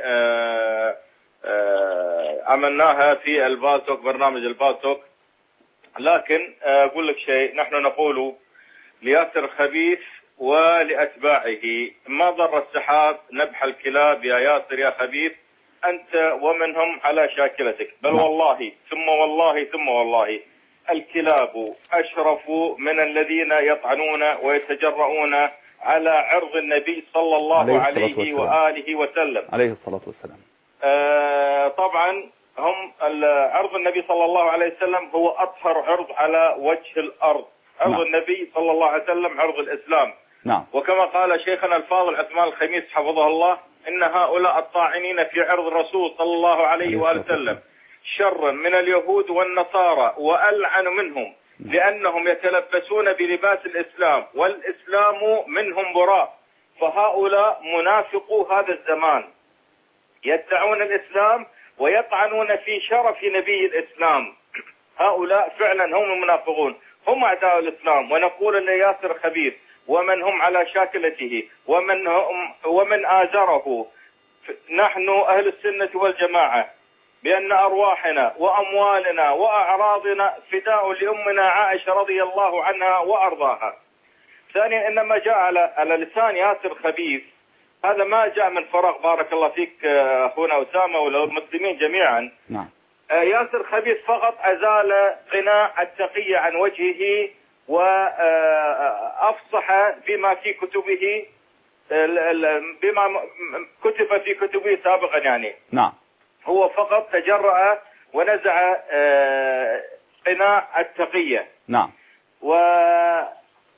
عملناها في البالتوك، برنامج البالتوك. لكن أقول لك شيء، نحن نقول لياسر خبيث ولأتباعه: ما ضر السحاب نبح الكلاب يا ياسر يا خبيث، أنت ومنهم على شاكلتك. بل والله ثم والله ثم والله الكلاب أشرف من الذين يطعنون ويتجرؤون على عرض النبي صلى الله عليه وآله وسلم. عليه الصلاة والسلام. طبعا هم عرض النبي صلى الله عليه وسلم هو أطهر عرض على وجه الأرض. عرض النبي صلى الله عليه وسلم عرض الإسلام. نعم. وكما قال شيخنا الفاضل عثمان الخميس حفظه الله: إن هؤلاء الطاعنين في عرض الرسول صلى الله عليه وآله وسلم شر من اليهود والنصارى وألعن منهم، لأنهم يتلبسون بلباس الإسلام والإسلام منهم براء. فهؤلاء منافقو هذا الزمان يدعون الإسلام ويطعنون في شرف نبي الإسلام. هؤلاء فعلا هم المنافقون، هم أعداء الإسلام. ونقول لياسر خبيث ومن هم على شاكلته ومن آزره: نحن أهل السنة والجماعة بأن أرواحنا وأموالنا وأعراضنا فداء لأمنا عائشة رضي الله عنها وأرضاها. ثانيا، إنما جاء على لسان ياسر خبيث هذا ما جاء من فراغ. بارك الله فيك أخونا أسامة والمسلمين جميعا. نعم. ياسر خبيث فقط أزال قناع التقية عن وجهه وأفصح بما في كتبه، بما كتب في كتبه سابقا يعني. نعم. هو فقط تجرأ ونزع قناع التقية. نعم. وكلمة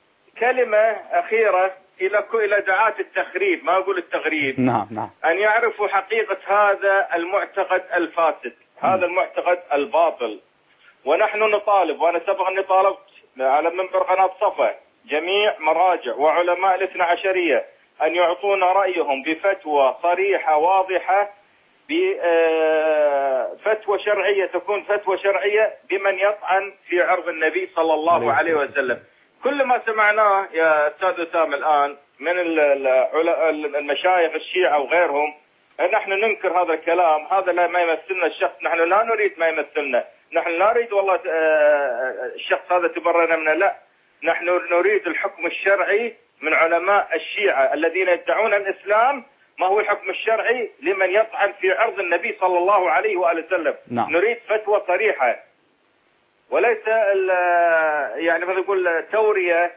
أخيرة إلى دعاة التخريب، ما أقول التغريب. نعم. نعم. أن يعرفوا حقيقة هذا المعتقد الفاسد، هذا المعتقد الباطل. ونحن نطالب، وأنا سبق أني طالبت على منبر قناة صفا جميع مراجع وعلماء الاثنى عشرية أن يعطونا رأيهم بفتوى صريحة واضحة، بفتوى شرعية، تكون فتوى شرعية بمن يطعن في عرض النبي صلى الله عليه وسلم. كل ما سمعناه يا أستاذ أسامة الآن من المشايخ الشيعة وغيرهم، نحن ننكر هذا الكلام. هذا لا ما يمثلنا الشخص، نحن لا نريد ما يمثلنا، نحن لا نريد والله الشخص هذا تبرنا منه، لا، نحن نريد الحكم الشرعي من علماء الشيعة الذين يدعون الإسلام. ما هو الحكم الشرعي لمن يطعن في عرض النبي صلى الله عليه وآله وسلم؟ نعم. نريد فتوى صريحة، وليس يعني ما نقول تورية.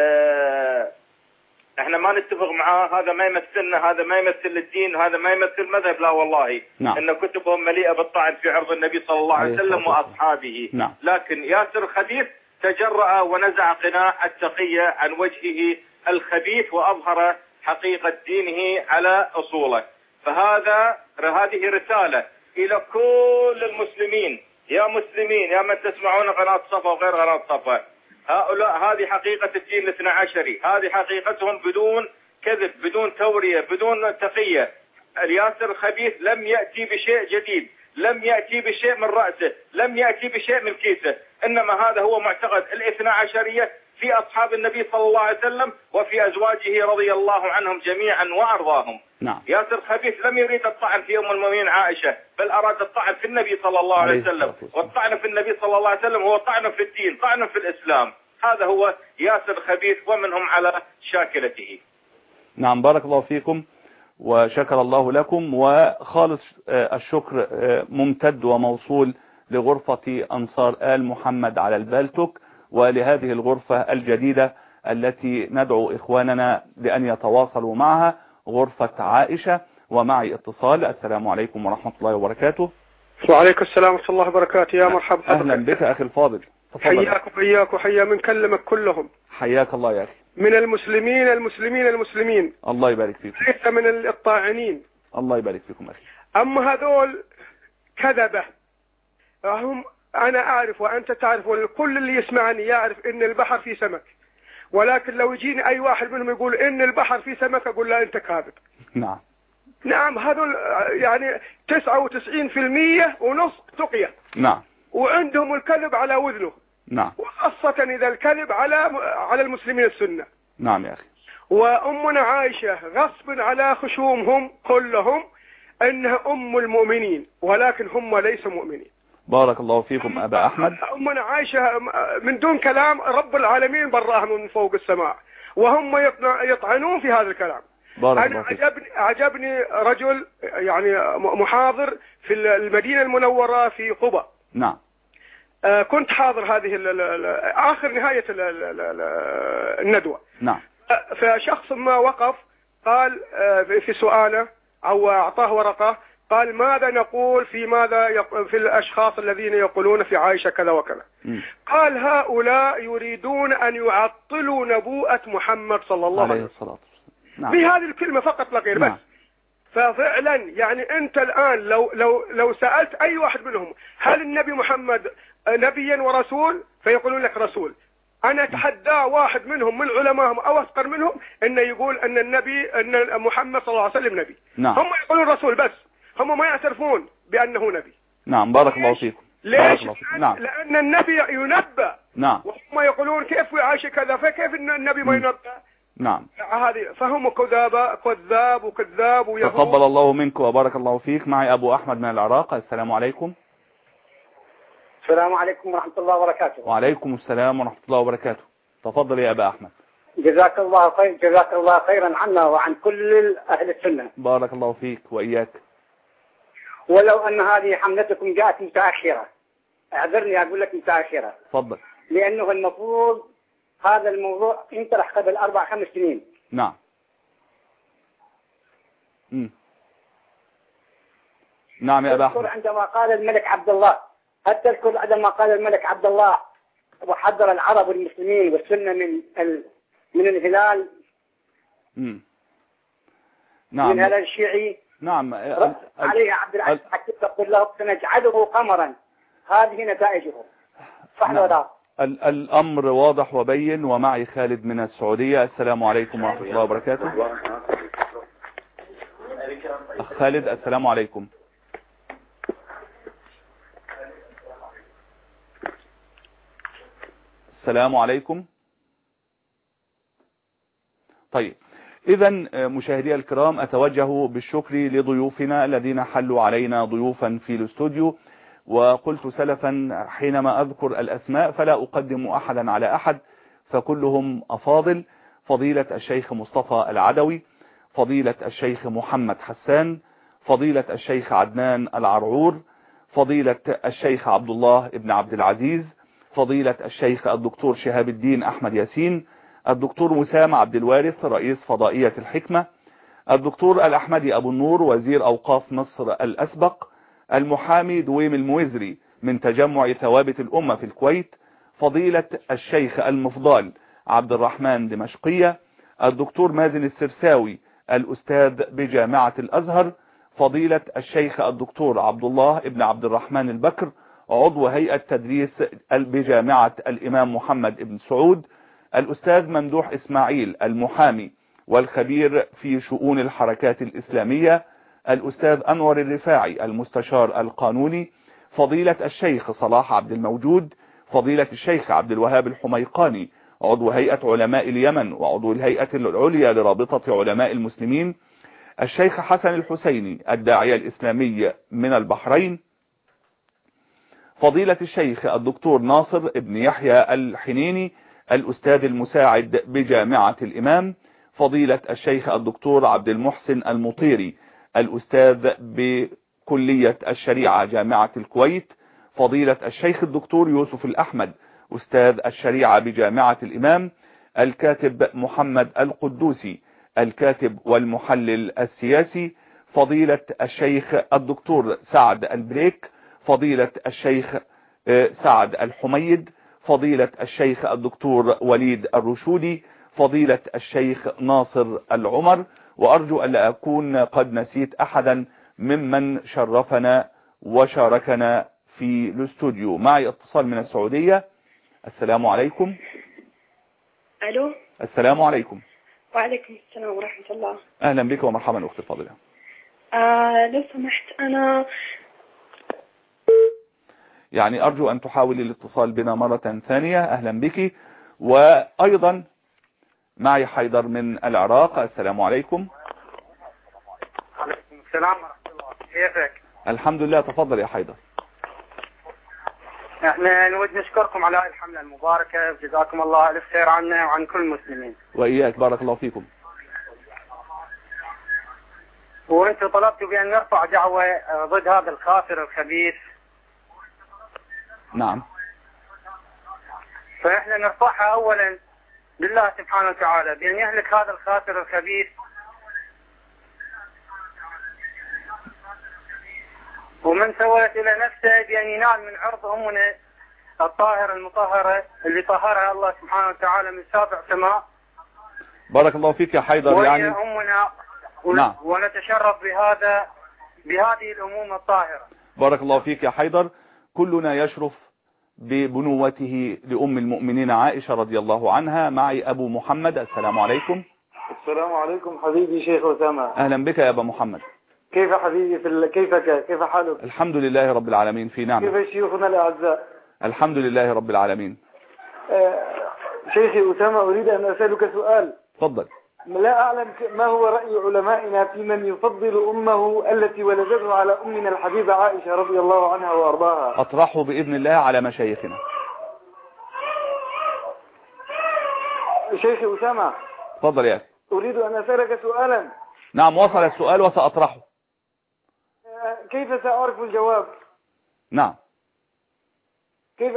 احنا ما نتفق معاه، هذا ما يمثلنا، هذا ما يمثل الدين، هذا ما يمثل المذهب، لا والله. نعم. ان كتبهم مليئة بالطعن في عرض النبي صلى الله عليه وسلم واصحابه. نعم. لكن ياسر خبيث تجرأ ونزع قناع التقية عن وجهه الخبيث وأظهر حقيقة دينه على أصوله. هذه رسالة إلى كل المسلمين، يا مسلمين يا من تسمعون قناة صفا وغير قناة صفا، هؤلاء هذه حقيقة الدين الاثنى عشري، هذه حقيقتهم بدون كذب، بدون تورية، بدون تقية. الياسر الخبيث لم يأتي بشيء جديد، لم يأتي بشيء من رأسه، لم يأتي بشيء من كيسه، إنما هذا هو معتقد الاثنى عشرية في أصحاب النبي صلى الله عليه وسلم وفي أزواجه رضي الله عنهم جميعا وأرضاهم. نعم. ياسر خبيث لم يريد الطعن في أم المؤمنين عائشة، بل أراد الطعن في النبي صلى الله عليه وسلم. والطعن في النبي صلى الله عليه وسلم هو طعن في الدين، طعن في الإسلام. هذا هو ياسر خبيث ومنهم على شاكلته. نعم. بارك الله فيكم وشكر الله لكم، وخالص الشكر ممتد وموصول لغرفة أنصار آل محمد على البالتوك، ولهذه الغرفة الجديدة التي ندعو إخواننا لأن يتواصلوا معها، غرفة عائشة. ومعي اتصال. السلام عليكم ورحمة الله وبركاته. وعليكم السلام ورحمة الله وبركاته. يا مرحبا. أهلا بك أخي الفاضل. حياك وحياك وحيا من كلمك كلهم. حياك الله يا أخي. من المسلمين المسلمين المسلمين. الله يبارك فيكم. ليس من الطاعنين. الله يبارك فيكم أخي. أما هذول كذبة. أنا أعرف وأنت تعرف، والكل اللي يسمعني يعرف إن البحر فيه سمك، ولكن لو يجيني أي واحد منهم يقول إن البحر فيه سمك أقول لا أنت كاذب. نعم نعم هذول يعني 99% ونص تقية. نعم. وعندهم الكذب على وذنه. نعم. وخاصة إذا الكذب على المسلمين السنة. نعم يا أخي. وأمنا عائشة غصب على خشومهم كلهم أنها أم المؤمنين، ولكن هم ليسوا مؤمنين. بارك الله فيكم أبا أحمد. أمنا عائشة من دون كلام رب العالمين براها من فوق السماء، وهم يطعنون في هذا الكلام. أنا عجبني رجل يعني محاضر في المدينة المنورة في قبة. نعم. كنت حاضر هذه آخر نهاية الندوة. نعم. فشخص ما وقف قال في سؤاله أو أعطاه ورقة، قال ماذا نقول في الأشخاص الذين يقولون في عائشة كذا وكذا. قال هؤلاء يريدون أن يعطلوا نبوءة محمد صلى الله عليه وسلم. نعم. بهذه الكلمة فقط لا غير. بس ففعلا يعني أنت الآن لو سألت أي واحد منهم هل النبي محمد نبيا ورسول، فيقولون لك رسول. أنا أتحدى واحد منهم من علمائهم أو أصغر منهم أنه يقول أن محمد صلى الله عليه وسلم نبي. نعم. هم يقولون رسول بس، هم ما يعترفون بأنه نبي. نعم بارك الله فيكم. ليش؟ نعم. لأن النبي ينبأ. نعم. وهم يقولون كيف عايش كذا، فكيف النبي ما ينبأ؟ نعم. هذه فهم كذاب وكذاب ويهود. تقبل الله منك وبارك الله فيك. معي أبو أحمد من العراق. السلام عليكم. السلام عليكم ورحمة الله وبركاته. وعليكم السلام ورحمة الله وبركاته. تفضل يا أبا أحمد. جزاك الله خير، جزاك الله خيرا عنا وعن كل أهل السنة. بارك الله فيك وإياك. ولو أن هذه حملتكم جاءت متأخرة، اعذرني أقول لك متأخرة. تفضل. لأنه المفروض هذا الموضوع ينطرح قبل 4-5 سنين. نعم. نعم يا أبا أحمد. عندما قال الملك عبد الله، هل تذكر عندما قال الملك عبد الله وحذر العرب والمسلمين والسنة من الهلال؟ نعم. من الهلال الشيعي. نعم. عليه عبد العزيز حتى تقول له سنجعله قمرا. هذه نتائجه. صح ولا لا؟ الأمر واضح وبين. ومعي خالد من السعودية. السلام عليكم ورحمة الله وبركاته. أخ خالد السلام عليكم. السلام عليكم. طيب إذا مشاهدي الكرام أتوجه بالشكر لضيوفنا الذين حلوا علينا ضيوفا في الاستوديو. وقلت سلفا حينما أذكر الأسماء فلا أقدم أحدا على أحد، فكلهم أفاضل. فضيلة الشيخ مصطفى العدوي، فضيلة الشيخ محمد حسان، فضيلة الشيخ عدنان العرعور، فضيلة الشيخ عبد الله ابن عبد العزيز، فضيلة الشيخ الدكتور شهاب الدين أحمد ياسين، الدكتور وسام عبد الوارث رئيس فضائية الحكمة، الدكتور الأحمدي أبو النور وزير أوقاف مصر الأسبق، المحامي دويم الموزري من تجمع ثوابت الأمة في الكويت، فضيلة الشيخ المفضال عبد الرحمن دمشقية، الدكتور مازن السرساوي الأستاذ بجامعة الأزهر، فضيلة الشيخ الدكتور عبد الله ابن عبد الرحمن البكر عضو هيئة تدريس بجامعة الإمام محمد ابن سعود، الأستاذ ممدوح إسماعيل المحامي والخبير في شؤون الحركات الإسلامية، الأستاذ أنور الرفاعي المستشار القانوني، فضيلة الشيخ صلاح عبد الموجود، فضيلة الشيخ عبد الوهاب الحميقاني عضو هيئة علماء اليمن وعضو الهيئة العليا لرابطة علماء المسلمين، الشيخ حسن الحسيني الداعية الإسلامي من البحرين، فضيلة الشيخ الدكتور ناصر ابن يحيى الحنيني الأستاذ المساعد بجامعة الإمام، فضيلة الشيخ الدكتور عبد المحسن المطيري الأستاذ بكلية الشريعة جامعة الكويت، فضيلة الشيخ الدكتور يوسف الأحمد أستاذ الشريعة بجامعة الإمام، الكاتب محمد القدوسي الكاتب والمحلل السياسي، فضيلة الشيخ الدكتور سعد البريك، فضيلة الشيخ سعد الحميد، فضيلة الشيخ الدكتور وليد الرشودي، فضيلة الشيخ ناصر العمر، وأرجو أن لا أكون قد نسيت أحدا ممن شرفنا وشاركنا في الاستوديو. معي اتصال من السعودية. السلام عليكم. الو. السلام عليكم. وعليكم السلام ورحمة الله. اهلا بك ومرحبا اختي الفاضلة. لو سمحت انا يعني ارجو ان تحاولي الاتصال بنا مرة ثانية. اهلا بك. وايضا معي حيدر من العراق. السلام عليكم. وعليكم السلام ورحمة الله. كيفك؟ الحمد لله. تفضل يا حيدر. احنا نود نشكركم على هذه الحملة المباركة، جزاكم الله الف خير عنا وعن كل المسلمين. واياك بارك الله فيكم. وانتم طلبتوا بان نرفع دعوة ضد هذا الخاسر الخبيث. نعم. فاحنا نرفعها اولا لله سبحانه وتعالى بان يهلك هذا الخاسر الخبيث، ومن سوت الى نفسه بان ينال من عرض امنا الطاهرة المطهرة اللي طهرها الله سبحانه وتعالى من سابع سماء. بارك الله فيك يا حيدر. يعني امنا نعم. ونتشرف بهذه الامومة الطاهرة. بارك الله فيك يا حيدر. كلنا يشرف ببنوته لأم المؤمنين عائشة رضي الله عنها. معي أبو محمد. السلام عليكم. السلام عليكم حبيبي شيخ أسامة. أهلا بك يا أبا محمد. كيف حبيبي كيف حالك؟ الحمد لله رب العالمين في نعمة. كيف شيوخنا الأعزاء؟ الحمد لله رب العالمين. شيخي أسامة أريد أن أسألك سؤال. تفضل. لا أعلم ما هو رأي علمائنا في من يفضل أمه التي ولدته على أمنا الحبيبة عائشة رضي الله عنها وأرضاها. أطرحه بإذن الله على مشايخنا. شيخي أسامة. تفضل يا أخي. أريد أن أسألك سؤالا. نعم وصل السؤال وسأطرحه. كيف سأعرف الجواب؟ نعم. كيف؟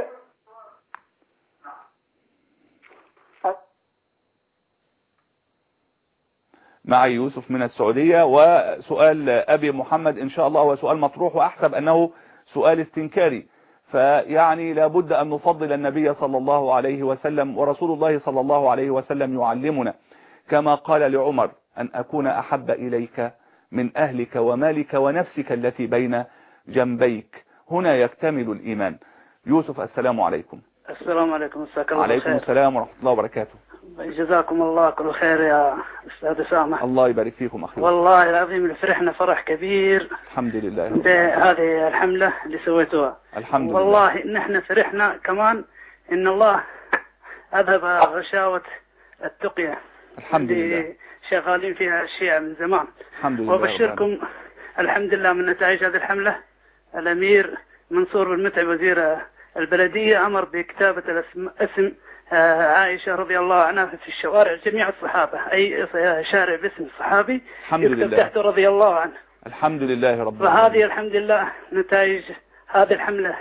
معي يوسف من السعودية. وسؤال أبي محمد إن شاء الله هو سؤال مطروح، وأحسب أنه سؤال استنكاري. فيعني لابد أن نفضل النبي صلى الله عليه وسلم، ورسول الله صلى الله عليه وسلم يعلمنا كما قال لعمر أن أكون أحب إليك من أهلك ومالك ونفسك التي بين جنبيك. هنا يكتمل الإيمان. يوسف السلام عليكم. السلام عليكم. مساك الله عليكم بالخير. السلام ورحمة الله وبركاته. جزاكم الله كل خير يا أستاذ أسامة. الله يبارك فيكم أخي. والله العظيم فرحنا فرح كبير. الحمد لله. بهذه الحملة اللي سويتوها. الحمد لله. والله نحن فرحنا كمان إن الله أذهب غشاوة التقية. الحمد لله. شغالين فيها الشيعة من زمان. الحمد لله. وبشركم الحمد لله من نتائج هذه الحملة. الأمير منصور المتعب وزير البلدية أمر بكتابة اسم عائشة رضي الله عنها في الشوارع جميع الصحابة، أي شارع باسم الصحابي يكتب تحته رضي الله عنه. الحمد لله رب العالمين. فهذه الحمد لله نتائج هذه الحملة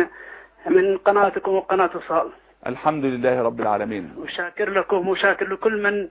من قناتكم وقناة وصال. الحمد لله رب العالمين. وشاكر لكم وشاكر لكل من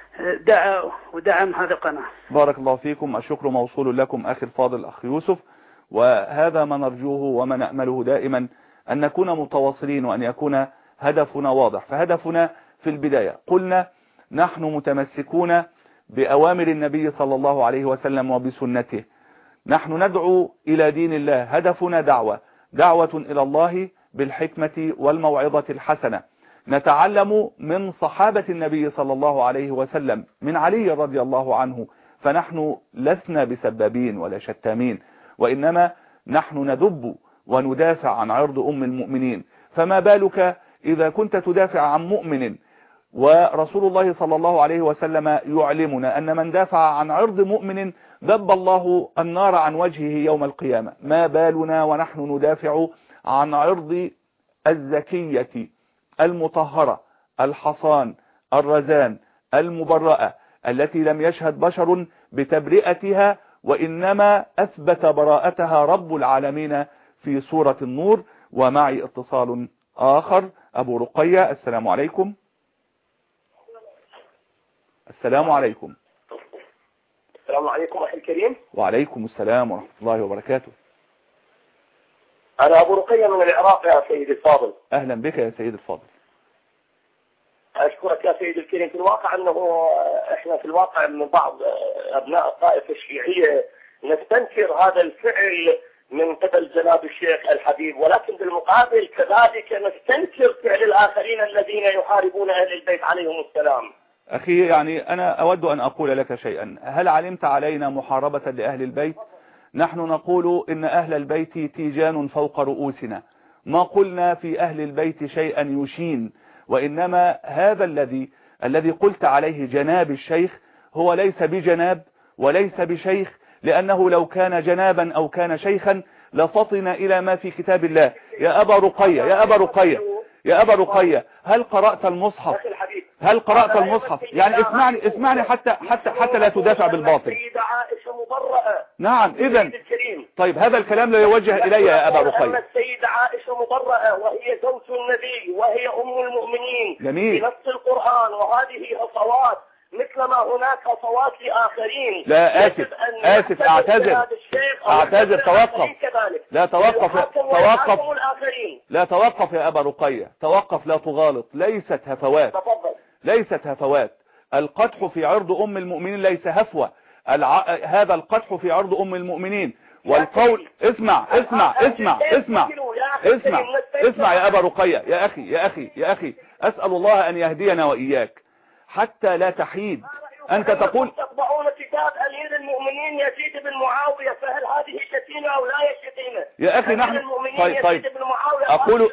دعا ودعم هذه القناة. بارك الله فيكم. الشكر موصول لكم أخي الفاضل أخي يوسف. وهذا ما نرجوه وما نأمله دائما، أن نكون متواصلين وأن يكون هدفنا واضح. فهدفنا في البداية قلنا نحن متمسكون بأوامر النبي صلى الله عليه وسلم وبسنته. نحن ندعو إلى دين الله. هدفنا دعوة إلى الله بالحكمة والموعظة الحسنة. نتعلم من صحابة النبي صلى الله عليه وسلم، من علي رضي الله عنه. فنحن لسنا بسبابين ولا شتامين، وإنما نحن ندب وندافع عن عرض أم المؤمنين. فما بالك إذا كنت تدافع عن مؤمن، ورسول الله صلى الله عليه وسلم يعلمنا أن من دافع عن عرض مؤمن ذب الله النار عن وجهه يوم القيامة. ما بالنا ونحن ندافع عن عرض الزكية المطهرة الحصان الرزان المبرأة التي لم يشهد بشر بتبرئتها، وإنما أثبت براءتها رب العالمين في سورة النور. ومعي اتصال آخر. أبو رقية السلام عليكم. السلام عليكم. السلام عليكم أخي الكريم. وعليكم السلام ورحمة الله وبركاته. أنا أبو رقية من العراق يا سيدي الفاضل. أهلا بك يا سيد الفاضل. أشكرك يا سيدي الكريم. في الواقع أنه إحنا في الواقع من بعض أبناء الطائفة الشيعية نستنكر هذا الفعل من قبل جناب الشيخ الحبيب، ولكن بالمقابل كذلك نستنكر فعل الآخرين الذين يحاربون أهل البيت عليهم السلام. أخي يعني أنا أود أن أقول لك شيئا. هل علمت علينا محاربة لأهل البيت؟ نحن نقول إن أهل البيت تيجان فوق رؤوسنا، ما قلنا في أهل البيت شيئا يشين، وإنما هذا الذي قلت عليه جناب الشيخ هو ليس بجناب وليس بشيخ، لأنه لو كان جنابا أو كان شيخا لفطن إلى ما في كتاب الله. يا أبا رقية هل قرأت المصحف؟ هل قرأت المصحف؟ يعني اسمعني حتى لا تدافع بالباطل. السيدة عائشة مبرأة. نعم إذن طيب هذا الكلام لا يوجه إلي يا أبا رقية. أما السيدة عائشة مبرأة وهي زوج النبي وهي أم المؤمنين جميل بنص القرآن، وهذه هصوات مثل ما هناك هصوات لآخرين. لا آسف أعتذر توقف. لا توقف يا أبا رقية، توقف لا تغالط. ليست هفوات. القدح في عرض أم المؤمنين ليس هفوة. هذا القدح في عرض أم المؤمنين والقول. اسمع يا أبا رقية، يا أخي أسأل الله أن يهدينا وإياك حتى لا تحيد. أنت تقول تطبعون كتاب أمير المؤمنين يزيد بن معاوية، فهل هذه شتيمة أو لا شتيمة؟ يا أخي نحن طيب أقول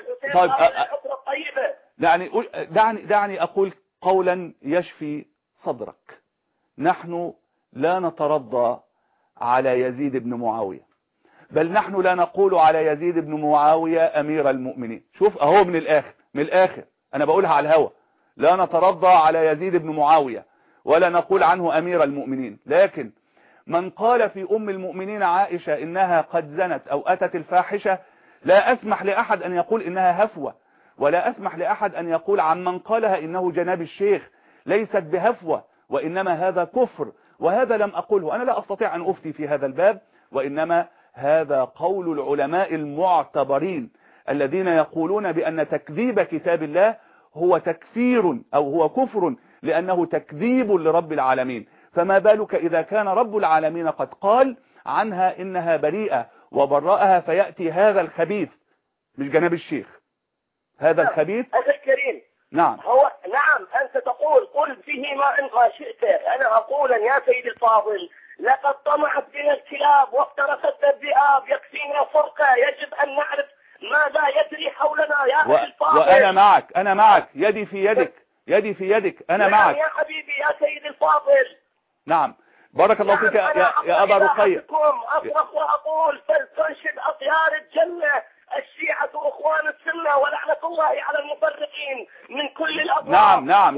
دعني أقول قولا يشفي صدرك. نحن لا نترضى على يزيد بن معاوية، بل نحن لا نقول على يزيد بن معاوية أمير المؤمنين. شوف أهو من الآخر أنا بقولها على الهوى. لا نترضى على يزيد بن معاوية ولا نقول عنه أمير المؤمنين، لكن من قال في أم المؤمنين عائشة إنها قد زنت أو أتت الفاحشة لا أسمح لأحد أن يقول إنها هفوة، ولا أسمح لأحد أن يقول عن من قالها إنه جناب الشيخ. ليست بهفوة، وإنما هذا كفر، وهذا لم أقوله. أنا لا أستطيع أن أفتي في هذا الباب، وإنما هذا قول العلماء المعتبرين الذين يقولون بأن تكذيب كتاب الله هو تكفير أو هو كفر، لأنه تكذيب لرب العالمين. فما بالك إذا كان رب العالمين قد قال عنها إنها بريئة وبرأها، فيأتي هذا الخبيث مش جناب الشيخ، هذا الخبيث. أخي الكريم نعم أنت تقول قل فيه ما إن شئت. أنا أقول يا سيدي الفاضل لقد طمعت بنا الكلاب وافترست الذئاب، يكفينا فرقة. يجب أن نعرف ماذا يجري حولنا يا أخي الفاضل. وأنا معك يدي في يدك أنا معك يا حبيبي يا سيدي الفاضل. نعم بارك الله فيك يا أبا رقية. أصرخ وأقول فلتنشد أطيار الجنة الشيعة أخوان السنة ولعنة الله على المفرقين من كل الأبواب. نعم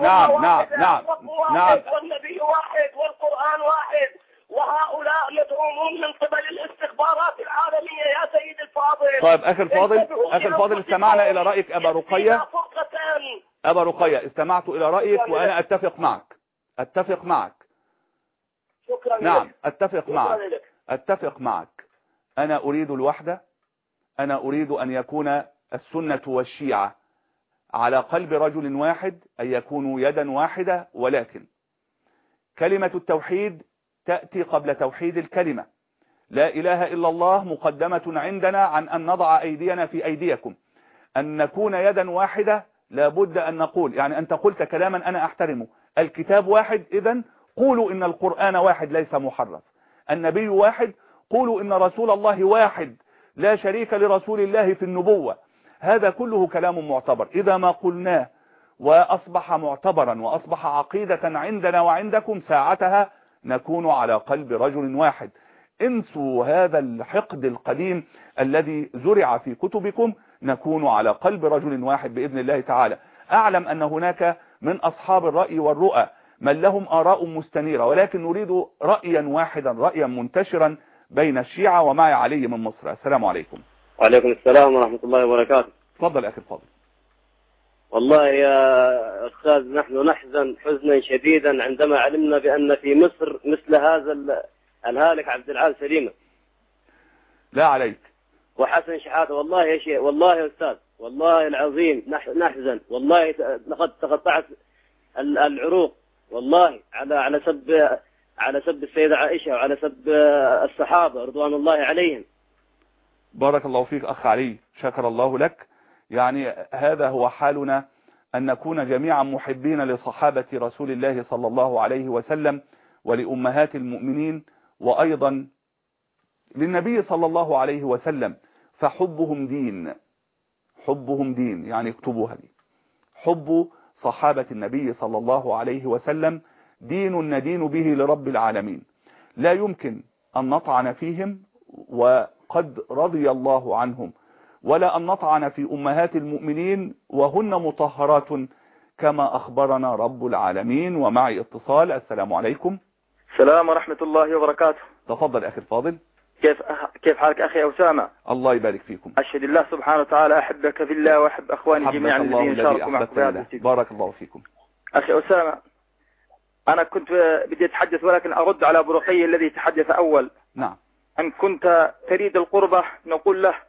والنبي واحد والقرآن واحد، وهؤلاء مدعومون من قبل الاستخبارات العالمية يا سيد الفاضل. طيب أخي الفاضل استمعنا إلى رأيك أبا رقية. استمعت إلى رأيك وأنا أتفق معك. شكرا نعم لك. أتفق معك. أنا أريد الوحدة. أنا أريد أن يكون السنة والشيعة على قلب رجل واحد، أن يكونوا يدا واحدة، ولكن كلمة التوحيد تأتي قبل توحيد الكلمة. لا إله إلا الله مقدمة عندنا عن أن نضع أيدينا في أيديكم. أن نكون يدا واحدة لابد أن نقول، يعني أنت قلت كلاما أنا أحترمه، الكتاب واحد، إذن قولوا إن القرآن واحد ليس محرف، النبي واحد، قولوا إن رسول الله واحد لا شريك لرسول الله في النبوة. هذا كله كلام معتبر. إذا ما قلناه وأصبح معتبرا وأصبح عقيدة عندنا وعندكم، ساعتها نكون على قلب رجل واحد. انسوا هذا الحقد القديم الذي زرع في كتبكم، نكون على قلب رجل واحد بإذن الله تعالى. أعلم أن هناك من أصحاب الرأي والرؤى من لهم آراء مستنيرة، ولكن نريد رأيا واحدا، رأيا منتشرا بين الشيعة. ومعي علي من مصر. السلام عليكم. وعليكم السلام ورحمة الله وبركاته. تفضل أخي الفاضل. والله يا أستاذ نحن نحزن حزنا شديدا عندما علمنا بأن في مصر مثل هذا الهالك عبد العال سليمة. لا عليك. وحسن شحاتة. والله يا شيخ، والله يا أستاذ، والله العظيم نحزن، والله لقد تقطعت العروق والله على سب السيدة عائشة وعلى سب الصحابة رضوان الله عليهم. بارك الله فيك أخ علي، شكر الله لك. يعني هذا هو حالنا، أن نكون جميعا محبين لصحابة رسول الله صلى الله عليه وسلم ولأمهات المؤمنين وأيضا للنبي صلى الله عليه وسلم، فحبهم دين، حبهم دين. يعني اكتبوها دي، حب صحابة النبي صلى الله عليه وسلم دين ندين به لرب العالمين، لا يمكن أن نطعن فيهم وقد رضي الله عنهم، ولا أن نطعن في أمهات المؤمنين وهن مطهرات كما أخبرنا رب العالمين. ومعي اتصال. السلام عليكم. السلام ورحمة الله وبركاته. تفضل أخي الفاضل. كيف حالك أخي أسامة؟ الله يبارك فيكم. أشهد الله سبحانه وتعالى أحبك في الله وأحب أخواني جميعا الذين شاركوا معك في هذا السجن. بارك الله فيكم. أخي أسامة، أنا كنت بدي أتحدث ولكن أرد على أبو رقية الذي تحدث أول. نعم. أن كنت تريد القربة نقول له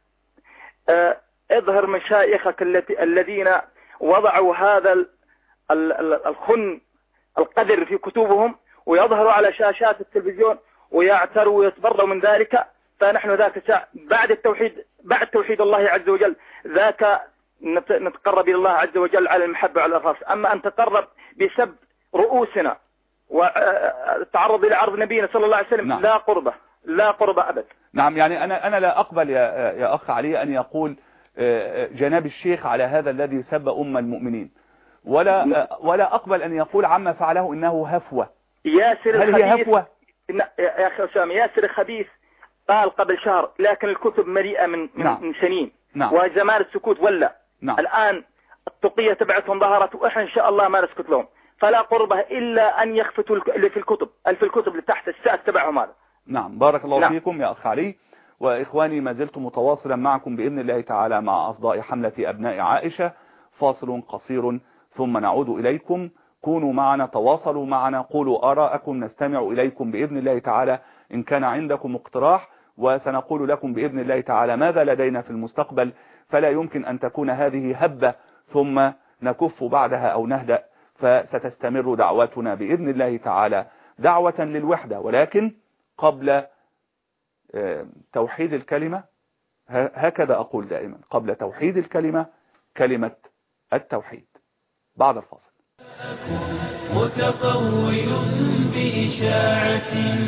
اظهر مشايخك الذين وضعوا هذا الخن القدر في كتبهم ويظهروا على شاشات التلفزيون ويعتروا ويتبروا من ذلك، فنحن ذاك بعد توحيد الله عز وجل ذاك نتقرب إلى الله عز وجل على المحبة وعلى الإخلاص. أما أن تقرب بسب رؤوسنا والتعرض إلى عرض نبينا صلى الله عليه وسلم، نعم. لا قربة أبد. نعم. يعني أنا لا أقبل يا أخ علي أن يقول جناب الشيخ على هذا الذي سب أم المؤمنين، ولا أقبل أن يقول عما فعله إنه هفوة. هل هي هفوة؟ يا أخي أسامة، ياسر الخبيث قال قبل شهر لكن الكتب مليئة من سنين. نعم. وزمان السكوت ولا. نعم. الآن التقية تبعتهم ظهرت وإحنا إن شاء الله ما نسكت لهم، فلا قربه إلا أن يخفتوا اللي في الكتب اللي تحت الساس تبعهم هذا. نعم. بارك الله فيكم يا أخ علي. وإخواني، ما زلت متواصلا معكم بإذن الله تعالى مع أصداء حملة أبناء عائشة. فاصل قصير ثم نعود إليكم. كونوا معنا، تواصلوا معنا، قولوا آراءكم، نستمع إليكم بإذن الله تعالى إن كان عندكم اقتراح، وسنقول لكم بإذن الله تعالى ماذا لدينا في المستقبل. فلا يمكن أن تكون هذه هبة ثم نكف بعدها أو نهدأ، فستستمر دعوتنا بإذن الله تعالى دعوة للوحدة، ولكن قبل توحيد الكلمة، هكذا أقول دائما، قبل توحيد الكلمة كلمة التوحيد. بعد الفاصل. متطول بإشاعة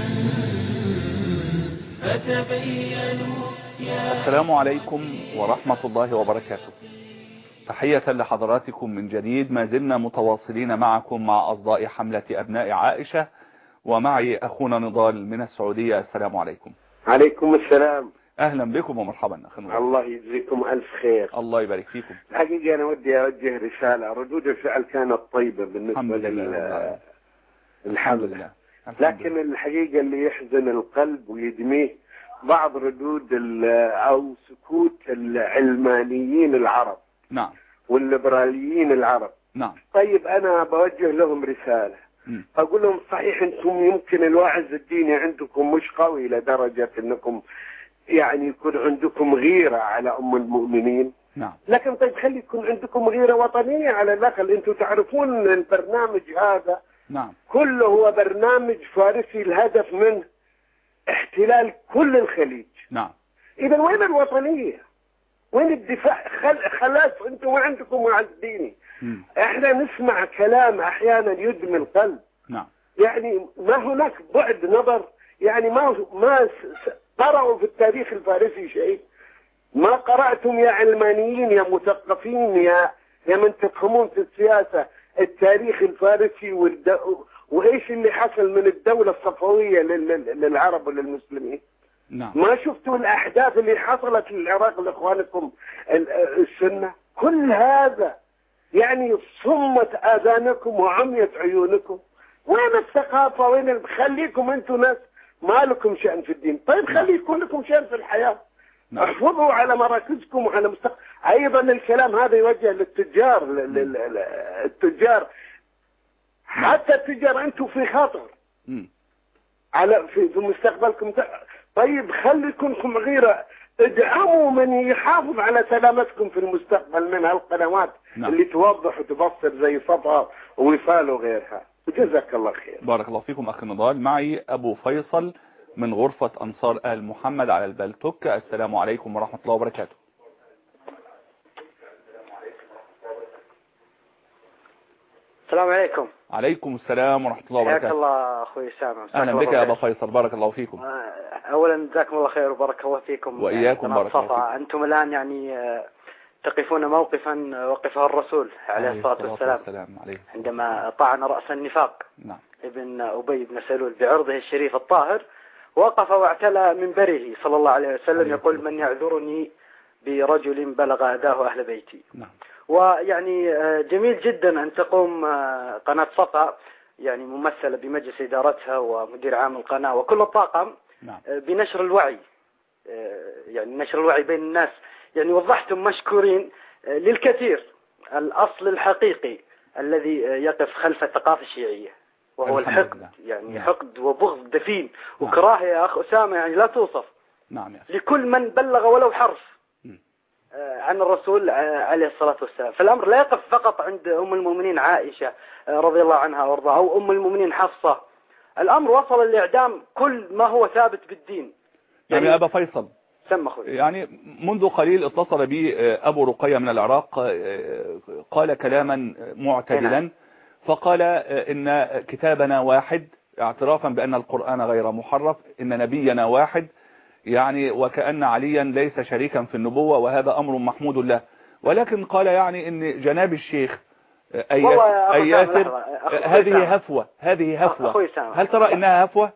فتبينوا. السلام عليكم ورحمة الله وبركاته. تحية لحضراتكم من جديد. ما زلنا متواصلين معكم مع أصداء حملة أبناء عائشة، ومعي أخونا نضال من السعودية. السلام عليكم. عليكم السلام. أهلا بكم ومرحبا أخي نضال. الله يجزيكم ألف خير. الله يبارك فيكم. الحقيقة أنا ودي أوجه رسالة. ردود الفعل كانت طيبة بالنسبة للحملة، لكن الحقيقة اللي يحزن القلب ويدميه بعض ردود أو سكوت العلمانيين العرب. نعم. والليبراليين العرب. نعم. طيب أنا بوجه لهم رسالة. أقول لهم صحيح أنتم يمكن الوعظ الديني عندكم مش قوي لدرجة أنكم يعني يكون عندكم غيرة على أم المؤمنين. نعم. لكن طيب خلي يكون عندكم غيرة وطنية على الأقل. أنتم تعرفون البرنامج هذا نعم كله هو برنامج فارسي، الهدف منه احتلال كل الخليج. نعم. إذا وين الوطنية؟ وين الدفاع؟ خلاص أنتم ما عندكم وعظ ديني. احنا نسمع كلام احيانا يدمي القلب. نعم. يعني ما هناك بعد نظر، يعني ما قرأوا في التاريخ الفارسي شيء. ما قرأتم يا علمانيين يا مثقفين يا من تفهمون في السياسة التاريخ الفارسي وايش اللي حصل من الدولة الصفوية للعرب وللمسلمين. نعم. ما شفتوا الاحداث اللي حصلت للعراق لاخوانكم السنة. كل هذا يعني صمت آذانكم وعميت عيونكم. وين الثقافة؟ وين خليكم انتم ناس ما لكم شأن في الدين. طيب خلي يكون لكم شأن في الحياة. احفظوا على مراكزكم وعلى ايضا الكلام هذا يوجه للتجار التجار حتى التجار انتم في خطر على في مستقبلكم. طيب خلي يكونكم غيرة، ادعموا من يحافظ على سلامتكم في المستقبل من هالقنوات اللي توضح وتبصر زي صفا ووفال وغيرها. وجزاك الله خير. بارك الله فيكم أخي نضال. معي أبو فيصل من غرفة أنصار آل محمد على البلتوك. السلام عليكم ورحمة الله وبركاته. السلام عليكم. عليكم السلام ورحمة الله وبركاته. حياك الله أخوي سامع. أهلا بك يا أبا فيصل، بارك الله فيكم. أولا جزاكم الله خير وبارك الله فيكم. وإياكم بارك الله فيكم. أنتم الآن يعني تقفون موقفا وقفه الرسول عليه الصلاة والسلام عندما طعن رأس النفاق نعم. ابن أبي بن سلول بعرضه الشريف الطاهر، وقف واعتلى منبره صلى الله عليه وسلم يقول: من يعذرني برجل بلغ أذاه أهل بيتي. نعم. ويعني جميل جدا أن تقوم قناة صفا يعني ممثلة بمجلس إدارتها ومدير عام القناة وكل الطاقم نعم. بنشر الوعي، يعني نشر الوعي بين الناس. يعني وضحتم مشكورين للكثير الأصل الحقيقي الذي يقف خلف الثقافة الشيعية، وهو الحقد، يعني حقد وبغض دفين وكراهية يا أخ أسامة يعني لا توصف. نعم. لكل من بلغ ولو حرف عن الرسول عليه الصلاة والسلام. فالأمر لا يقف فقط عند أم المؤمنين عائشة رضي الله عنها وارضاها أو أم المؤمنين حفصة. الأمر وصل لإعدام كل ما هو ثابت بالدين. يعني أبا فيصل سمخوا. يعني منذ قليل اتصل بي أبو رقية من العراق، قال كلاما معتدلا، فقال إن كتابنا واحد اعترافا بأن القرآن غير محرف، إن نبينا واحد، يعني وكأن عليا ليس شريكا في النبوة، وهذا أمر محمود له. ولكن قال يعني إن جناب الشيخ أي ياسر هذه هفوة هل ترى إنها هفوة؟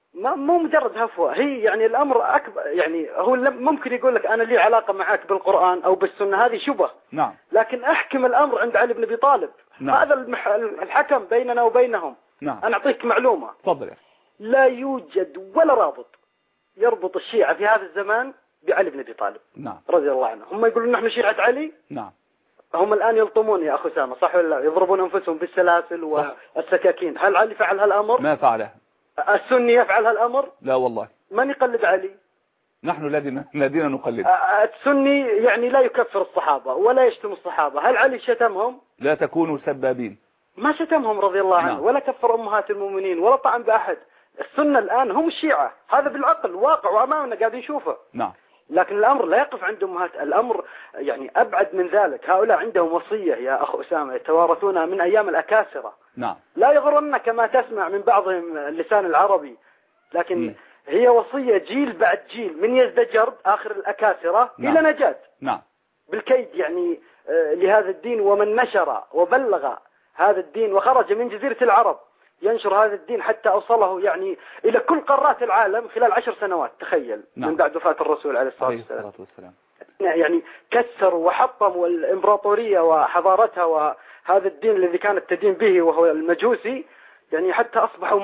مو مجرد هفوة، هي يعني الأمر أكبر. يعني هو ممكن يقول لك أنا لي علاقة معك بالقرآن أو بالسنة، هذه شبه. نعم. لكن أحكم الأمر عند علي بن أبي طالب. نعم. هذا الحكم بيننا وبينهم. نعم. أنا أعطيك معلومة. تفضل. لا يوجد ولا رابط يربط الشيعة في هذا الزمان بعلي بن أبي طالب. نعم. رضي الله عنه. هم يقولون نحن شيعة علي. نعم. هم الآن يلطمون يا أخو سامة، صح ولا لا؟ يضربون أنفسهم بالسلاسل والسكاكين. هل علي فعل هالأمر؟ ما فعله. السني يفعل هالأمر؟ لا والله. من يقلد علي؟ نحن الذين نقلد. السني يعني لا يكفر الصحابة ولا يشتم الصحابة. هل علي شتمهم؟ لا تكونوا سبابين. ما شتمهم رضي الله عنه. نعم. ولا كفر أمهات المؤمنين ولا طعن بأحد. السنة الآن هم الشيعة، هذا بالعقل واقع وأمامنا قاعدين نشوفه. نعم. لكن الأمر لا يقف عند أمهات، الأمر يعني أبعد من ذلك. هؤلاء عندهم وصية يا أخ أسامة يتوارثونها من أيام الأكاسرة. نعم. لا يغرنك ما تسمع من بعضهم اللسان العربي، لكن هي وصية جيل بعد جيل من يزدجر آخر الأكاسرة. نعم. إلى نجاة. نعم. بالكيد يعني لهذا الدين، ومن نشر وبلغ هذا الدين وخرج من جزيرة العرب ينشر هذا الدين حتى أوصله يعني إلى كل قارات العالم خلال 10 سنوات. تخيل. نعم. من بعد وفاة الرسول عليه الصلاة والسلام. يعني كسروا وحطموا الإمبراطورية وحضارتها وهذا الدين الذي كانت تدين به وهو المجوسي، يعني حتى أصبحوا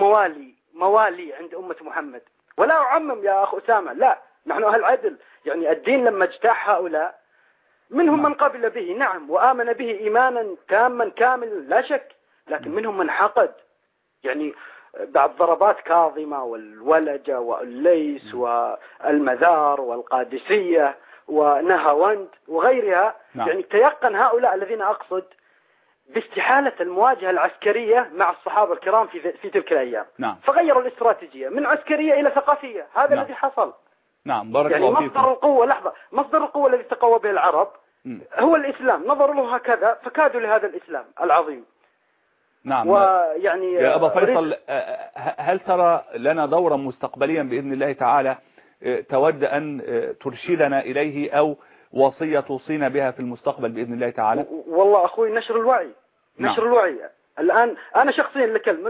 موالي عند أمة محمد. ولا أعمم يا أخ أسامة، لا، نحن أهل عدل. يعني الدين لما اجتاح هؤلاء منهم من قبل به، نعم، وآمن به إيمانا تاما كامل لا شك، لكن منهم من حقد. يعني بعد ضربات كاظمة والولجة والليس والمذار والقادسية ونهاوند وغيرها. نعم. يعني تيقن هؤلاء الذين أقصد باستحالة المواجهة العسكرية مع الصحابة الكرام في تلك الأيام. نعم. فغيروا الاستراتيجية من عسكرية إلى ثقافية. هذا الذي حصل. نعم. بارك يعني الله مصدر القوة، لحظة، مصدر القوة الذي تقوى به العرب هو الإسلام. نظروا له هكذا فكادوا لهذا الإسلام العظيم. نعم. ويعني يا أبا فيصل، هل ترى لنا دورا مستقبليا بإذن الله تعالى تود أن ترشدنا إليه، أو وصية توصينا بها في المستقبل بإذن الله تعالى؟ والله أخوي نشر الوعي. نعم. نشر الوعي. الآن أنا شخصيا لكلمك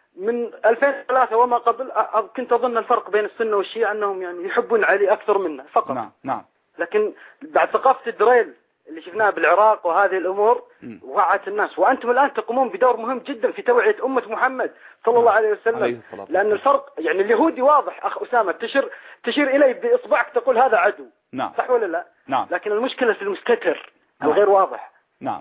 من 2003 وما قبل كنت أظن الفرق بين السنة والشيعة أنهم يعني يحبون علي أكثر منا فقط. نعم. نعم. لكن بعد ثقافة الدريل اللي شفناها بالعراق وهذه الأمور وعت الناس، وأنتم الآن تقومون بدور مهم جدا في توعية أمة محمد صلى الله عليه وسلم. لأن الفرق يعني اليهودي واضح أخ أسامة، تشير إليه بإصبعك تقول هذا عدو. نعم. صح ولا لا؟ نعم. لكن المشكلة في المستتر الغير واضح. نعم.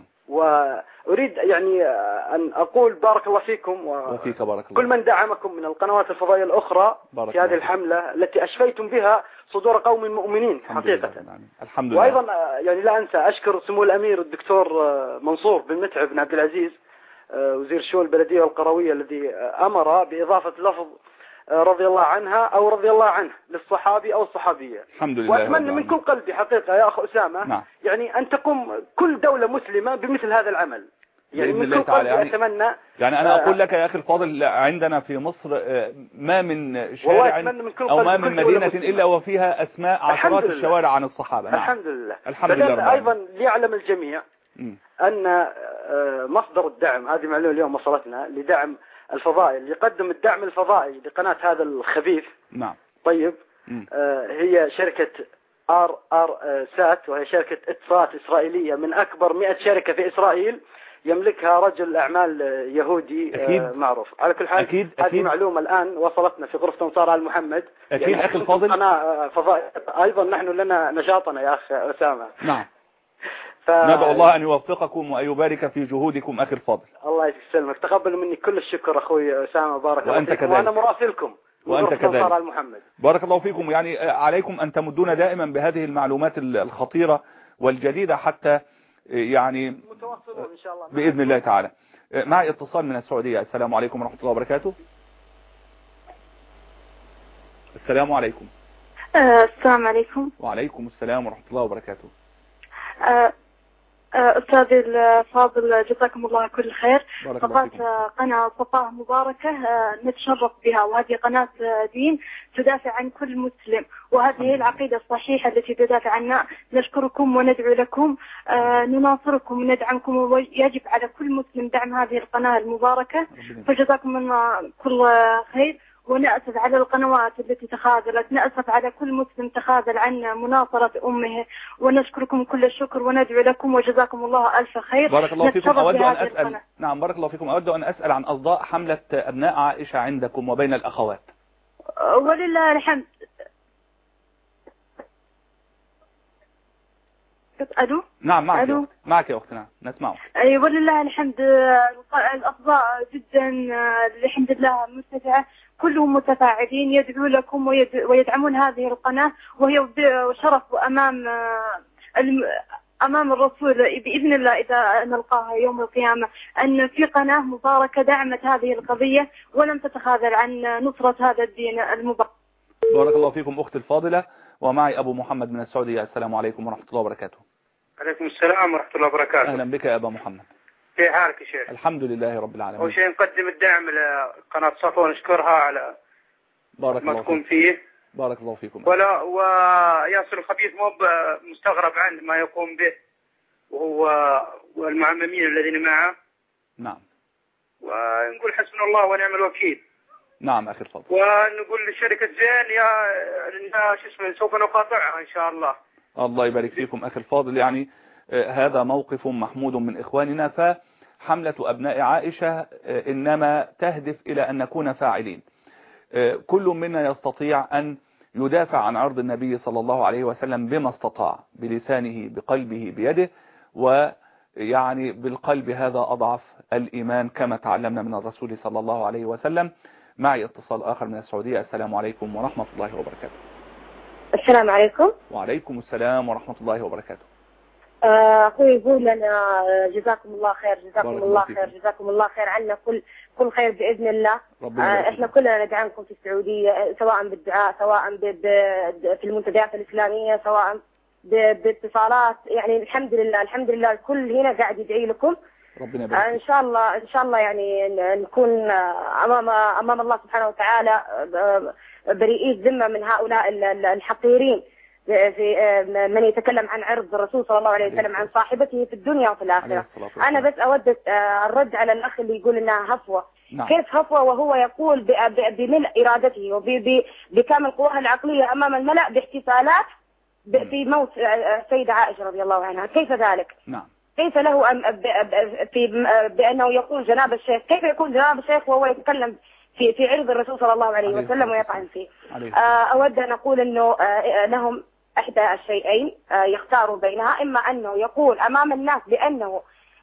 وأريد يعني أن أقول بارك الله فيكم وفيك بارك الله. كل من دعمكم من القنوات الفضائية الأخرى في هذه الحملة التي أشفيتم بها صدور قوم مؤمنين حقيقة. الحمد لله. وأيضا يعني لا أنسى أشكر سمو الأمير الدكتور منصور بن متعب بن عبد العزيز وزير الشؤون البلدية والقروية الذي أمر بإضافة لفظ رضي الله عنها أو رضي الله عنه للصحابي أو الصحابية. الحمد لله. وأتمنى من كل قلبي حقيقة يا أخ أسامة نعم. يعني أن تقوم كل دولة مسلمة بمثل هذا العمل. يعني بإذن من الله كل تعالى. قلبي أتمنى. يعني أنا أقول لك يا أخي الفاضل، عندنا في مصر ما من شارع أو ما من مدينة إلا وفيها أسماء عشرات الشوارع عن الصحابة. نعم. الحمد لله. الحمد لله. أيضا ليعلم الجميع أن مصدر الدعم، هذه معلومة اليوم وصلتنا، لدعم الفضائل، يقدم الدعم الفضائي لقناة هذا الخبيث. نعم. طيب. هي شركة سات، وهي شركة اتصالات إسرائيلية من أكبر 100 شركة في إسرائيل، يملكها رجل أعمال يهودي معروف. على كل حال هذه معلومة الآن وصلتنا في غرفة أنصار آل محمد. أكيد يعني أخي الفاضل. قناة فضائية أيضا، نحن لنا نشاطنا يا أخ أسامة. نعم. ندعو الله أن يوفقكم وأن يبارك في جهودكم أخي الفاضل. الله يسلمك. تقبلوا مني كل الشكر أخوي أسامة، بارك الله فيكم. وأنا مراسلكم وأنت كذلك. محمد. بارك الله فيكم. يعني عليكم أن تمدون دائما بهذه المعلومات الخطيرة والجديدة حتى يعني متواصلون إن شاء الله بإذن الله تعالى. معي اتصال من السعودية. السلام عليكم ورحمة الله وبركاته. السلام عليكم. السلام عليكم. وعليكم السلام ورحمة الله وبركاته. أستاذي الفاضل جزاكم الله كل خير. قناة قناة صفاء مباركة نتشرف بها، وهذه قناة دين تدافع عن كل مسلم، وهذه هي العقيدة الصحيحة التي تدافع عنها. نشكركم وندعو لكم، نناصركم وندعمكم، ويجب على كل مسلم دعم هذه القناة المباركة، فجزاكم الله كل خير. ونأسف على القنوات التي تخاذلت، نأسف على كل مسلم تخاذل عن مناصرة أمه، ونشكركم كل الشكر وندعو لكم وجزاكم الله ألف خير. بارك الله فيكم. أود أن أسأل نعم بارك الله فيكم. أود أن أسأل عن أصداء حملة أبناء عائشة عندكم وبين الأخوات. ولله الحمد. ألو. نعم معك يا أختنا نسمعه. أي ولله الحمد. الأصداء جدا الحمد لله مرتفعة، كلهم متفاعلين، يدعو لكم ويدعمون هذه القناة، وهي شرف أمام الرسول بإذن الله إذا نلقاها يوم القيامة، أن في قناة مباركة دعمت هذه القضية ولم تتخاذل عن نصرة هذا الدين المبارك. بارك الله فيكم أختي الفاضلة. ومعي أبو محمد من السعودية. السلام عليكم ورحمة الله وبركاته. عليكم السلام ورحمة الله وبركاته. أهلا بك يا أبا محمد. كيف حالك يا شيخ؟ الحمد لله رب العالمين. أول شيء نقدم الدعم لقناة صفا ونشكرها على ما تكون فيه. بارك الله فيكم. وياسر الخبيث مو مستغرب عن ما يقوم به، وهو والمعممين الذين معه. نعم. ونقول حسبنا الله ونعم الوكيل. نعم أخي الفضل. ونقول لشركة زين يا سوف نقاطعها إن شاء الله. الله يبارك فيكم أخي الفاضل. يعني هذا موقف محمود من إخواننا. فحملة أبناء عائشة إنما تهدف إلى أن نكون فاعلين. كل منا يستطيع أن يدافع عن عرض النبي صلى الله عليه وسلم بما استطاع، بلسانه بقلبه بيده، ويعني بالقلب هذا أضعف الإيمان كما تعلمنا من الرسول صلى الله عليه وسلم. معي اتصال آخر من السعودية. السلام عليكم ورحمة الله وبركاته. السلام عليكم. وعليكم السلام ورحمة الله وبركاته. أخوي يقول لنا جزاكم الله خير، جزاكم الله خير، جزاكم الله خير عنا كل خير بإذن الله. احنا كلنا ندعمكم في السعودية، سواء بالدعاء، سواء في المنتديات الإسلامية، سواء باتصالات. يعني الحمد لله الحمد لله الكل هنا قاعد يدعي لكم. ربنا يبارك. ان شاء الله يعني نكون امام الله سبحانه وتعالى بريئي الذمة من هؤلاء الحقيرين، في من يتكلم عن عرض الرسول صلى الله عليه وسلم، عن صاحبته في الدنيا وفي الآخرة. أنا بس أود الرد على الأخ اللي يقول إنها هفوة. نعم. كيف هفوة وهو يقول بملء إرادته وبكامل قواه العقلية أمام الملأ باحتفالات في موت السيدة عائشة رضي الله عنها؟ كيف ذلك؟ نعم. كيف له بأنه يقول جناب الشيخ؟ كيف يكون جناب الشيخ وهو يتكلم في عرض الرسول صلى الله عليه وسلم ويطعن فيه؟ أود أن أقول أنه لهم إحدى الشيئين يختاروا بينها، إما أنه يقول أمام الناس بأنه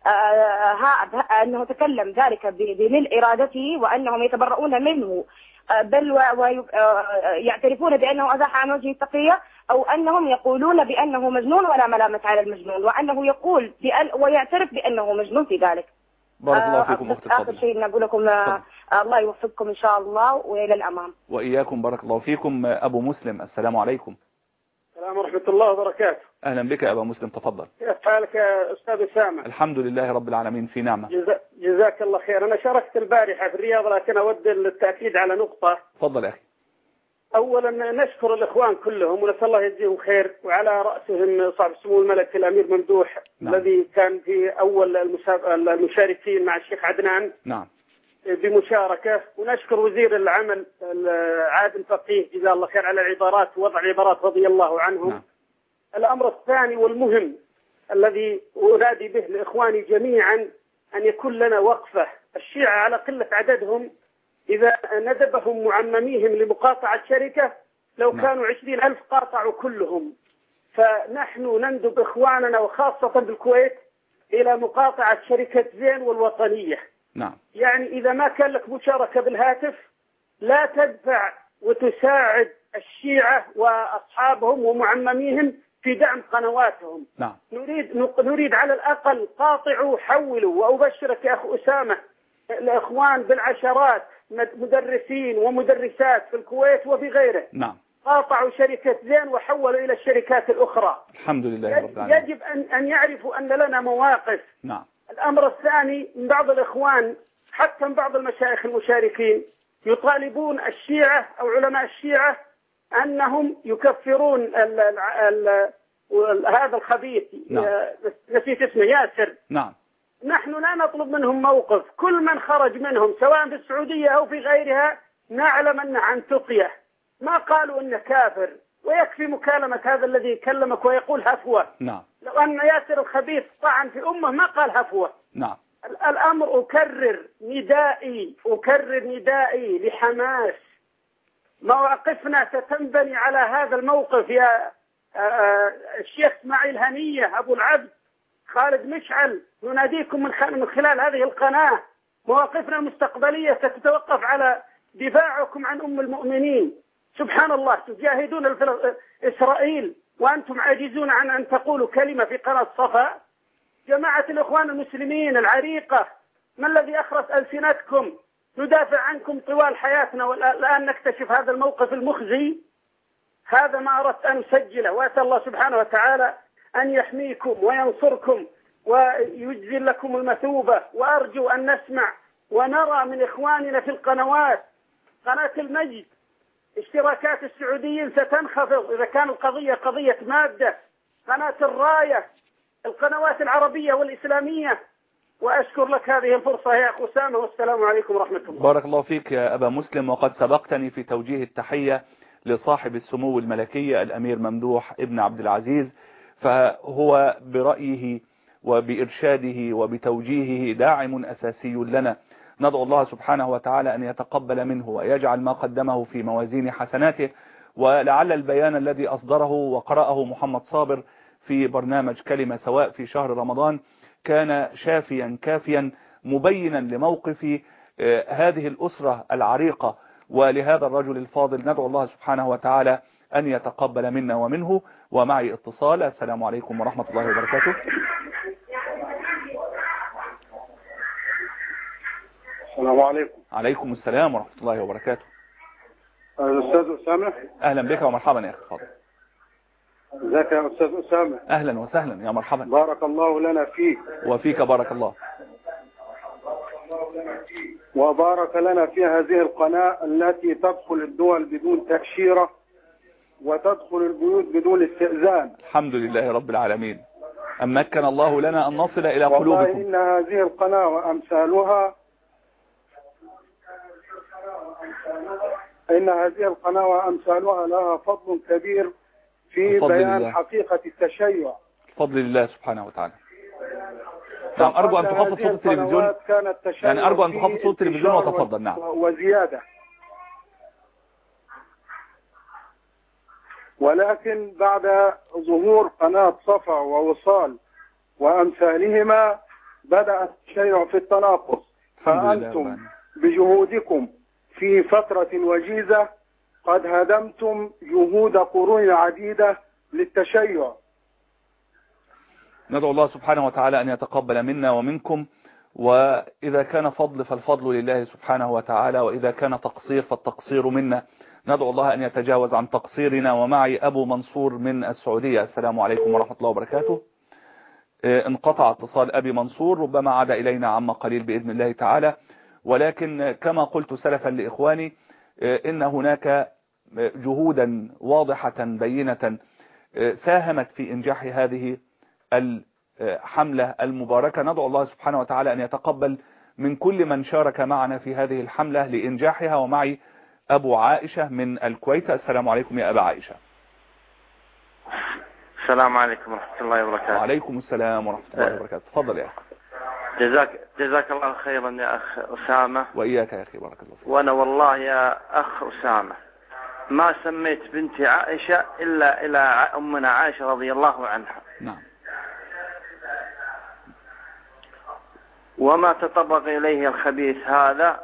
أنه تكلم ذلك بملء إرادته وأنهم يتبرؤون منه، بل ويعترفون بأنه أزاح عن وجه التقية، أو أنهم يقولون بأنه مجنون ولا ملامة على المجنون، وأنه يقول ويعترف بأنه مجنون في ذلك. بارك الله فيكم أختي الفاضلة. آخر شيء نقول لكم الله يوفقكم إن شاء الله وإلى الأمام. وإياكم بارك الله فيكم. أبو مسلم السلام عليكم. السلام ورحمة الله وبركاته. أهلا بك يا أبا مسلم، تفضل. كيف حالك يا أستاذ أسامة؟ الحمد لله رب العالمين في نعمة. جزاك الله خير. أنا شاركت البارحة في الرياض لكن أود التأكيد على نقطة. تفضل يا أخي. أولا نشكر الإخوان كلهم ونسأل الله يجزيهم خير، وعلى رأسهم صاحب السمو الملك الأمير ممدوح. نعم. الذي كان في أول المشاركين مع الشيخ عدنان. نعم. بمشاركة. ونشكر وزير العمل عادل فقيه جزاه الله خير على العبارات ووضع العبارات رضي الله عنهم. نعم. الأمر الثاني والمهم الذي أنادي به لإخواني جميعا أن يكون لنا وقفة. الشيعة على قلة عددهم إذا ندبهم معمميهم لمقاطعة شركة لو كانوا 20,000 قاطعوا كلهم. فنحن نندب إخواننا وخاصة بالكويت إلى مقاطعة شركة زين والوطنية. نعم. يعني إذا ما كان لك مشاركة بالهاتف لا تدفع وتساعد الشيعة وأصحابهم ومعمميهم في دعم قنواتهم. نعم. نريد على الأقل قاطعوا حولوا. وأبشرك يا أخ أسامة الإخوان بالعشرات مدرسين ومدرسات في الكويت وفي غيره. نعم. قاطعوا شركة زين وحولوا إلى الشركات الأخرى. الحمد لله رب العالمين. يجب أن يعرفوا أن لنا مواقف. نعم. الأمر الثاني من بعض الإخوان حتى من بعض المشايخ المشاركين يطالبون الشيعة أو علماء الشيعة أنهم يكفرون هذا الخبيث. نعم. نسيت اسمه، ياسر. نعم. نحن لا نطلب منهم موقف. كل من خرج منهم سواء في السعودية أو في غيرها نعلم أنه عن تقية، ما قالوا أنه كافر. ويكفي مكالمة هذا الذي كلمك ويقول هفوة. نعم. لو أن ياسر الخبيث طعن في أمه ما قال هفوة. نعم. الأمر أكرر ندائي لحماس. مواقفنا ستنبني على هذا الموقف يا الشيخ اسماعيل هنية، أبو العبد، خالد مشعل، نناديكم من خلال هذه القناة. مواقفنا المستقبلية ستتوقف على دفاعكم عن أم المؤمنين. سبحان الله، تجاهدون إسرائيل وأنتم عاجزون عن أن تقولوا كلمة في قناة صفا. جماعة الإخوان المسلمين العريقة، ما الذي أخرس ألسنتكم؟ ندافع عنكم طوال حياتنا والآن نكتشف هذا الموقف المخزي. هذا ما أردت أن أسجله، وأسأل الله سبحانه وتعالى أن يحميكم وينصركم ويجزل لكم المثوبة. وأرجو أن نسمع ونرى من إخواننا في القنوات، قناة المجد اشتراكات السعوديين ستنخفض إذا كان القضية قضية مادة، قناة الراية، القنوات العربية والإسلامية. وأشكر لك هذه الفرصة يا أخ أسامة، والسلام عليكم ورحمة الله. بارك الله فيك يا أبا مسلم. وقد سبقتني في توجيه التحية لصاحب السمو الملكية الأمير ممدوح ابن عبد العزيز، فهو برأيه وبإرشاده وبتوجيهه داعم أساسي لنا. ندعو الله سبحانه وتعالى أن يتقبل منه ويجعل ما قدمه في موازين حسناته. ولعل البيان الذي أصدره وقرأه محمد صابر في برنامج كلمة سواء في شهر رمضان كان شافيا كافيا مبينا لموقف هذه الأسرة العريقة ولهذا الرجل الفاضل. ندعو الله سبحانه وتعالى أن يتقبل منا ومنه. ومعي اتصال. السلام عليكم ورحمة الله وبركاته. السلام عليكم. عليكم السلام ورحمة الله وبركاته. الأستاذ أسامة. أهلا بك ومرحبا يا أخي الفاضل. ازيك يا أستاذ أسامة؟ أهلا وسهلا يا مرحبا. بارك الله لنا فيك. وفيك بارك الله. وبارك لنا في هذه القناة التي تدخل الدول بدون تأشيرة وتدخل البيوت بدون استئذان. الحمد لله رب العالمين. أمكن الله لنا أن نصل إلى قلوبكم. والله إن هذه القناة وأمثالها لها فضل كبير في بيان الله. حقيقة التشيع. بفضل الله سبحانه وتعالى. نعم. أرجو أن تخفض صوت التلفزيون. يعني أرجو أن تخفض صوت التلفزيون وتفضل. نعم. وزيادة. ولكن بعد ظهور قناة صفا ووصال وأمثالهما بدأ التشيع في التناقص. فأنتم بجهودكم في فترة وجيزة قد هدمتم جهود قرون عديدة للتشيع. ندعو الله سبحانه وتعالى أن يتقبل منا ومنكم. وإذا كان فضل فالفضل لله سبحانه وتعالى، وإذا كان تقصير فالتقصير منا. ندعو الله أن يتجاوز عن تقصيرنا. ومعي أبو منصور من السعودية. السلام عليكم ورحمة الله وبركاته. انقطع اتصال أبي منصور، ربما عاد إلينا عما قليل بإذن الله تعالى. ولكن كما قلت سلفا لإخواني إن هناك جهودا واضحة بينة ساهمت في إنجاح هذه الحملة المباركة. ندعو الله سبحانه وتعالى أن يتقبل من كل من شارك معنا في هذه الحملة لإنجاحها. ومعي أبو عائشة من الكويت. السلام عليكم يا أبا عائشة. السلام عليكم ورحمة الله وبركاته. وعليكم السلام ورحمة الله وبركاته. تفضل يا أخي. جزاك الله خيرا يا أخ أسامة. وإياك يا أخي، بارك الله فيك. وأنا والله يا أخ أسامة ما سميت بنتي عائشة إلا إلى أمنا عائشة رضي الله عنها. نعم. وما تطرق إليه الخبيث هذا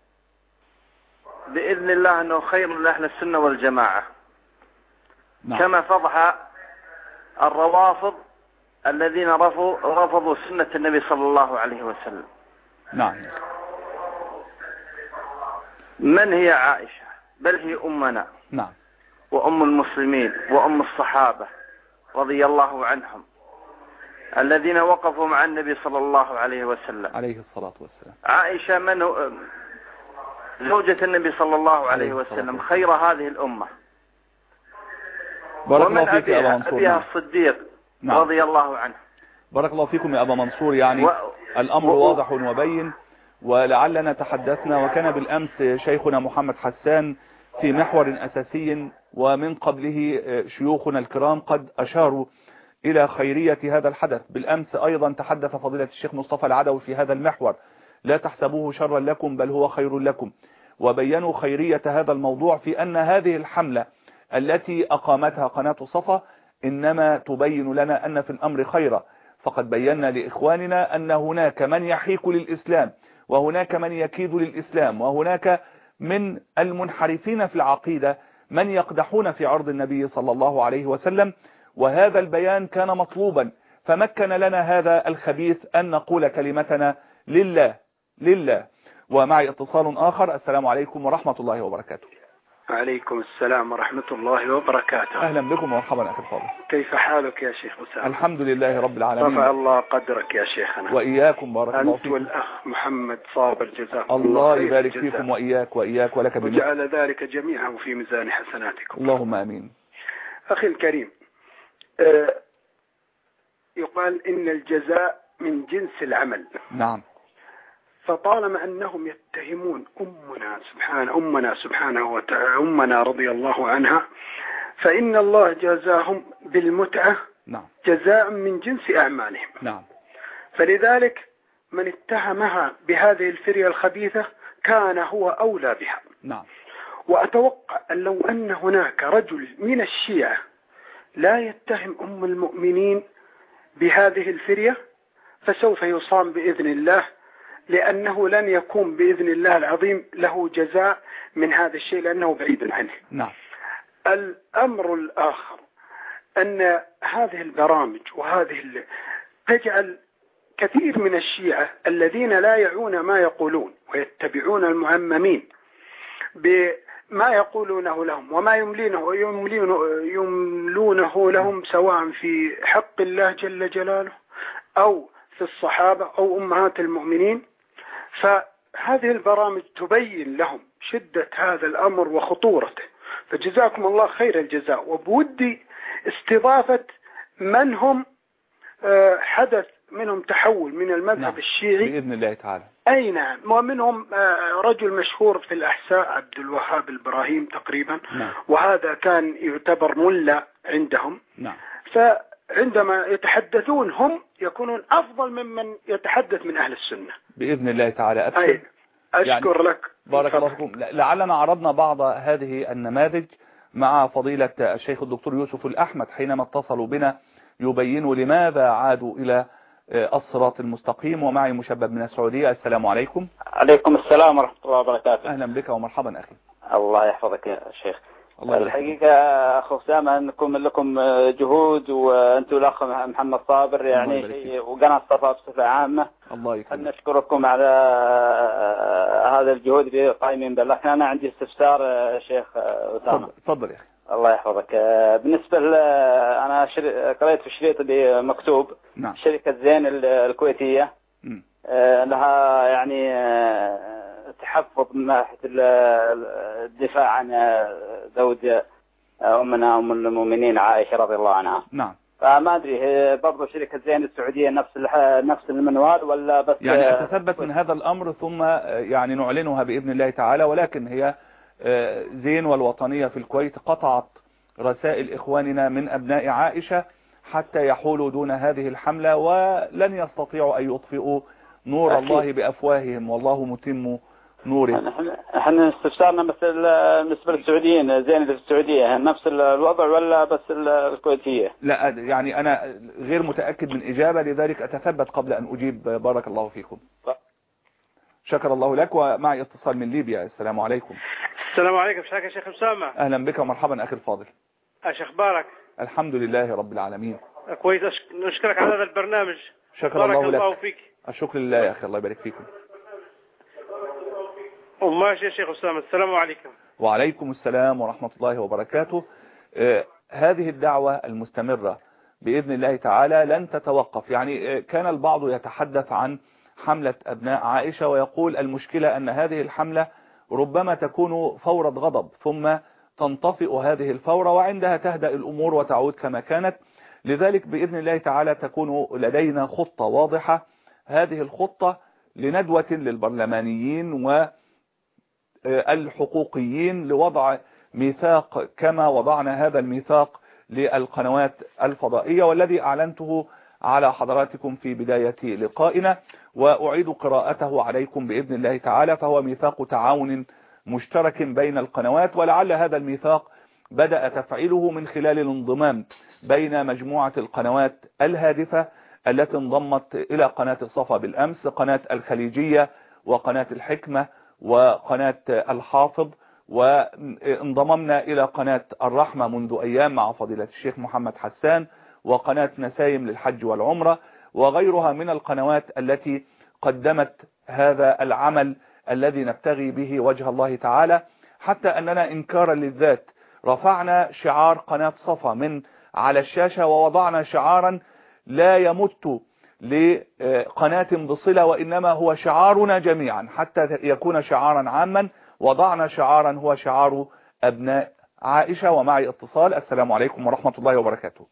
بإذن الله أنه خير لأهل السنة والجماعة. نعم. كما فضح الروافض الذين رفضوا سنة النبي صلى الله عليه وسلم. نعم. من هي عائشة؟ بل هي أمنا. نعم. وأم المسلمين وأم الصحابة رضي الله عنهم الذين وقفوا مع النبي صلى الله عليه وسلم. عليه الصلاة والسلام. عائشة من زوجة النبي صلى الله عليه وسلم خير هذه الأمة. بارك الله فيك يا أبا منصور. أبيها الصديق رضي الله عنه. بارك الله فيكم يا أبا منصور. يعني الأمر واضح وبين. ولعلنا تحدثنا وكان بالأمس شيخنا محمد حسان في محور أساسي، ومن قبله شيوخنا الكرام قد أشاروا إلى خيرية هذا الحدث. بالأمس أيضا تحدث فضيلة الشيخ مصطفى العدوي في هذا المحور: لا تحسبوه شرا لكم بل هو خير لكم. وبينوا خيرية هذا الموضوع في أن هذه الحملة التي أقامتها قناة صفا إنما تبين لنا أن في الأمر خيرا. فقد بينا لإخواننا أن هناك من يحيك للإسلام، وهناك من يكيد للإسلام، وهناك من المنحرفين في العقيدة من يقدحون في عرض النبي صلى الله عليه وسلم. وهذا البيان كان مطلوبا، فمكن لنا هذا الخبيث أن نقول كلمتنا لله. ومعي اتصال آخر. السلام عليكم ورحمة الله وبركاته. وعليكم السلام ورحمة الله وبركاته. أهلا بكم ومرحبا أخي الفاضل. كيف حالك يا شيخ أسامة؟ الحمد لله رب العالمين. رفع الله قدرك يا شيخنا. وإياكم، بارك الله فيكم. أنت والأخ محمد صابر جزاكم الله يبارك فيكم. وإياك ولك بمثل. وجعل ذلك جميعا في ميزان حسناتكم. اللهم آمين. أخي الكريم، يقال إن الجزاء من جنس العمل. نعم. فطالما أنهم يتهمون أمنا سبحانه وتعالى، أمنا رضي الله عنها، فإن الله جزاهم بالمتعة. نعم. جزاء من جنس أعمالهم. نعم. فلذلك من اتهمها بهذه الفرية الخبيثة كان هو أولى بها. نعم. وأتوقع أن لو أن هناك رجل من الشيعة لا يتهم أم المؤمنين بهذه الفرية فسوف يصام بإذن الله، لأنه لن يكون بإذن الله العظيم له جزاء من هذا الشيء لأنه بعيد عنه. نعم. الأمر الآخر أن هذه البرامج تجعل كثير من الشيعة الذين لا يعون ما يقولون ويتبعون المعممين بما يقولونه لهم وما يملونه لهم، سواء في حق الله جل جلاله أو في الصحابة أو أمهات المؤمنين. فهذه البرامج تبين لهم شدة هذا الأمر وخطورته. فجزاكم الله خير الجزاء. وبودي استضافة من هم حدث منهم تحول من المذهب الشيعي بإذن الله تعالى. أي نعم. ومنهم رجل مشهور في الأحساء عبد الوهاب الإبراهيم تقريبا. نعم. وهذا كان يعتبر ملا عندهم. نعم. فعندما يتحدثون هم يكونون أفضل ممن يتحدث من أهل السنة بإذن الله تعالى. أبشر. أشكر لك. بارك الله فيكم. لعلنا عرضنا بعض هذه النماذج مع فضيلة الشيخ الدكتور يوسف الأحمد حينما اتصلوا بنا يبينوا لماذا عادوا إلى الصراط المستقيم. ومعي مشبب من السعودية. السلام عليكم. عليكم السلام ورحمة الله وبركاته. أهلا بك ومرحبا أخي. الله يحفظك يا شيخ. الحقيقة أخو أسامة أنكم لكم جهود، وأنتم الأخ محمد صابر يعني شيء، وقناة صفا بصفة عامة. الله يكرمك. نشكركم على هذا الجهود اللي قايمين به. لكن أنا عندي استفسار شيخ أسامة. تفضل يا أخي. الله يحفظك. بالنسبة أنا قريت في الشريط اللي مكتوب. نعم. شركة زين الكويتية لها يعني تحفظ من ناحية الدفاع عن زوج أمنا أم المؤمنين عائشة رضي الله عنها. نعم. فما أدري برضو شركة زين السعودية نفس المنوال ولا بس يعني أتثبت من هذا الأمر ثم يعني نعلنها بإذن الله تعالى. ولكن هي زين والوطنية في الكويت قطعت رسائل إخواننا من أبناء عائشة حتى يحولوا دون هذه الحملة، ولن يستطيعوا أن يطفئوا نور الله بأفواههم، والله متم نوره. احنا استفسارنا بالنسبة للسعوديين زين في السعودية نفس الوضع ولا بس الكويتية؟ لا يعني أنا غير متأكد من إجابة، لذلك أتثبت قبل أن أجيب. بارك الله فيكم. شكر الله لك. ومعي اتصال من ليبيا. السلام عليكم. السلام عليكم. شكرا يا شيخ أسامة. أهلا بك ومرحبا أخي الفاضل. ايش اخبارك؟ الحمد لله رب العالمين. كويس. نشكرك على هذا البرنامج. شكرا الله لك. بارك الله فيك. الشكر لله يا أخي، الله يبارك فيكم. وماشي يا شيخ أسامة. السلام عليكم. وعليكم السلام ورحمة الله وبركاته. هذه الدعوة المستمرة بإذن الله تعالى لن تتوقف. يعني كان البعض يتحدث عن حملة أبناء عائشة ويقول المشكلة أن هذه الحملة ربما تكون فورة غضب ثم تنطفئ هذه الفورة وعندها تهدأ الأمور وتعود كما كانت. لذلك بإذن الله تعالى تكون لدينا خطة واضحة. هذه الخطة لندوة للبرلمانيين والحقوقيين لوضع ميثاق كما وضعنا هذا الميثاق للقنوات الفضائية، والذي أعلنته على حضراتكم في بداية لقائنا، وأعيد قراءته عليكم بإذن الله تعالى. فهو ميثاق تعاون مشترك بين القنوات، ولعل هذا الميثاق بدأ تفعيله من خلال الانضمام بين مجموعة القنوات الهادفة التي انضمت إلى قناة الصفا بالأمس، قناة الخليجية وقناة الحكمة وقناة الحافظ، وانضممنا إلى قناة الرحمة منذ أيام مع فضيلة الشيخ محمد حسان، وقناة نسايم للحج والعمرة، وغيرها من القنوات التي قدمت هذا العمل الذي نبتغي به وجه الله تعالى. حتى أننا إنكارا للذات رفعنا شعار قناة صفا من على الشاشة، ووضعنا شعارا لا يمت لقناة بصلة، وإنما هو شعارنا جميعا حتى يكون شعارا عاما. وضعنا شعارا هو شعار أبناء عائشة. ومعي اتصال. السلام عليكم ورحمة الله وبركاته.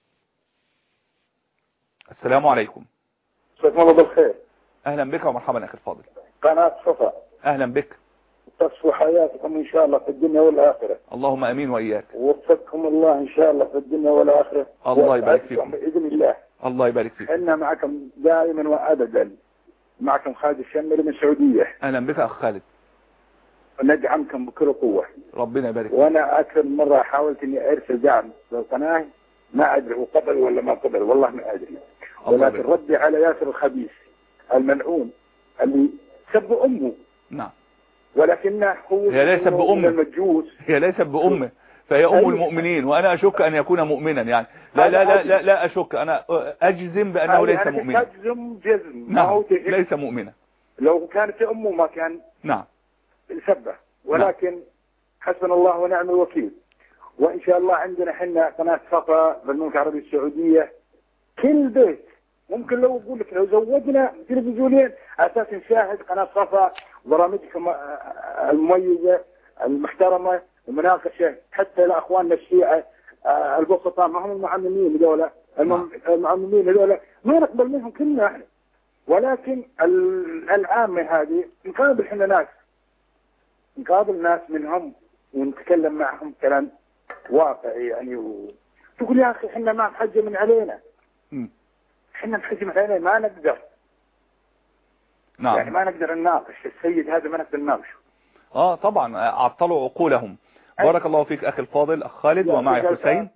السلام عليكم. مساكم الله بالخير. أهلا بك ومرحبا أخي الفاضل. قناة صفا. أهلا بك. تصفوا حياتكم إن شاء الله في الدنيا والآخرة. اللهم أمين وإياك. ووفقكم الله إن شاء الله في الدنيا والآخرة. الله يبارك فيكم بإذن الله. الله يبارك فيكم. إحنا معكم دائما وأبدا. معكم خالد الشمري من السعودية. أهلا بك أخ خالد. ندعمكم بكل قوة. ربنا يبارك فيك. وأنا أكثر من مرة حاولت إني أرسل دعم للقناة، ما أدري هو قبل ولا ما قبل، والله ما أدري. ولكن ردي على ياسر الخبيث الملعون اللي سب أمه. نعم. ولكنه هو هي ليست بأمه. المجوس. هي ليست بأمه، فهي أم المؤمنين، وأنا أشك أن يكون مؤمنا يعني. لا لا لا لا, لا أشك، أنا أجزم بأنه ليس مؤمنا. أجزم جزم. نعم. ليس مؤمنا. لو كانت أمه ما كان. نعم. سبه. ولكن حسبنا الله ونعم الوكيل. وإن شاء الله عندنا حنا قناة صفا بالمملكة العربية السعودية كل بيت. ممكن لو أقول لك لو زودنا تلفزيونين أساس نشاهد قناة صفا، برامجكم المميزة المحترمة، المناقشة حتى لأخواننا الشيعة البسطاء، ما هم المعممين هذول، المعممين هذول ما نقبل منهم كلنا احنا. ولكن العامة هذه نقابل احنا ناس، نقابل ناس منهم ونتكلم معهم كلام واقعي يعني تقول يا أخي احنا ما محجة من علينا. احنا محجم علينا ما نقدر. نعم. يعني ما نقدر نناقش السيد هذا، ما نقدر نناقشه. طبعا عطلوا عقولهم. بارك الله فيك أخي الفاضل أخ خالد. ومعي حسين.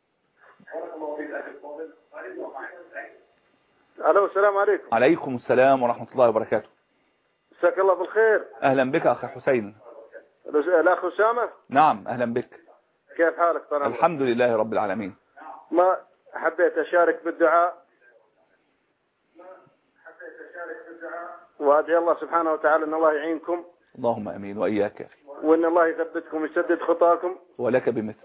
الو السلام عليكم. عليكم السلام ورحمة الله وبركاته. مساك الله بالخير. أهلا بك أخي حسين. الأخ أسامة. نعم أهلا بك. كيف حالك طال عمرك؟ الحمد لله رب العالمين. ما حبيت أشارك بالدعاء وأدعي الله سبحانه وتعالى أن الله يعينكم. اللهم أمين وإياك يا أخي. وأن الله يثبتكم ويسدد خطاكم. ولك بمثل.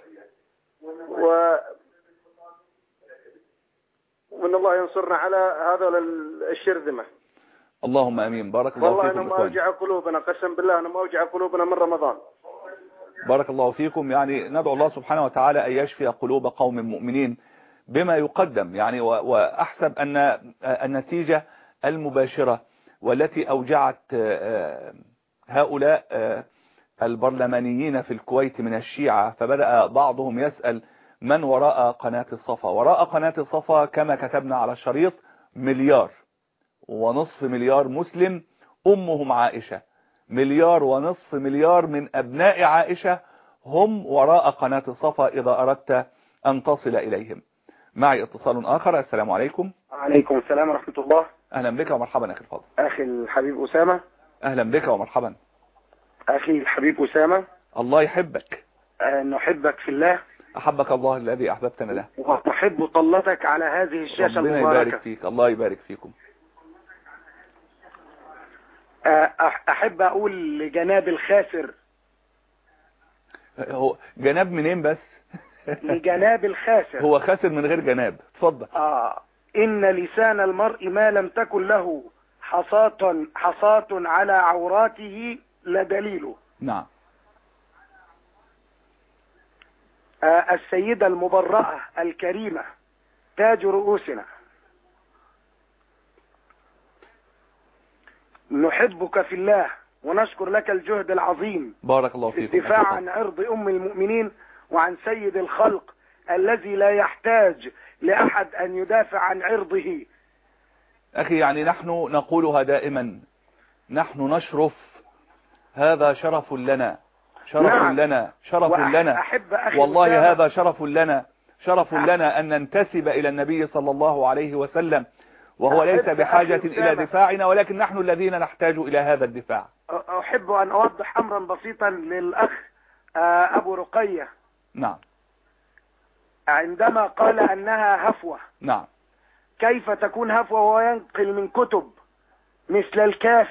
وأن الله ينصرنا على هذول الشرذمة. اللهم أمين. بارك الله فيكم. والله أنا موجع قلوبنا، قسم بالله أنا موجع قلوبنا من رمضان. بارك الله فيكم. يعني ندعو الله سبحانه وتعالى أن يشفي قلوب قوم مؤمنين بما يقدم، يعني وأحسب أن النتيجة المباشرة والتي أوجعت هؤلاء البرلمانيين في الكويت من الشيعة، فبدأ بعضهم يسأل من وراء قناة الصفا. وراء قناة الصفا كما كتبنا على الشريط 1.5 مليار مسلم أمهم عائشة، 1.5 مليار من أبناء عائشة هم وراء قناة الصفا إذا أردت أن تصل إليهم. معي اتصال آخر. السلام عليكم. وعليكم السلام ورحمة الله. أهلا بك ومرحبا أخي الفاضل. أخي الحبيب أسامة. أهلا بك ومرحبا أخي الحبيب أسامة. الله يحبك. نحبك في الله. أحبك الله الذي أحببتنا له. ونحب طلتك على هذه الشاشة ربنا المباركة. يبارك فيك. الله يبارك فيكم. أحب أقول لجناب الخاسر. هو جناب منين بس؟ لجناب الخاسر. هو خاسر من غير جناب. اتفضل. إن لسان المرء ما لم تكن له حصاة على عوراته لدليله. نعم. السيدة المبرأة الكريمة تاج رؤوسنا، نحبك في الله ونشكر لك الجهد العظيم. بارك الله فيكم. في الدفاع عن عرض أم المؤمنين وعن سيد الخلق الذي لا يحتاج لأحد أن يدافع عن عرضه. أخي يعني نحن نقولها دائما، نحن نشرف، هذا شرف لنا، شرف نعم. لنا، شرف لنا والله، هذا شرف لنا، شرف لنا أن ننتسب إلى النبي صلى الله عليه وسلم، وهو ليس بحاجة إلى دفاعنا، ولكن نحن الذين نحتاج إلى هذا الدفاع. أحب أن أوضح أمرا بسيطا للأخ أبو رقية. نعم. عندما قال أنها هفوة. نعم. كيف تكون هفوة وينقل من كتب مثل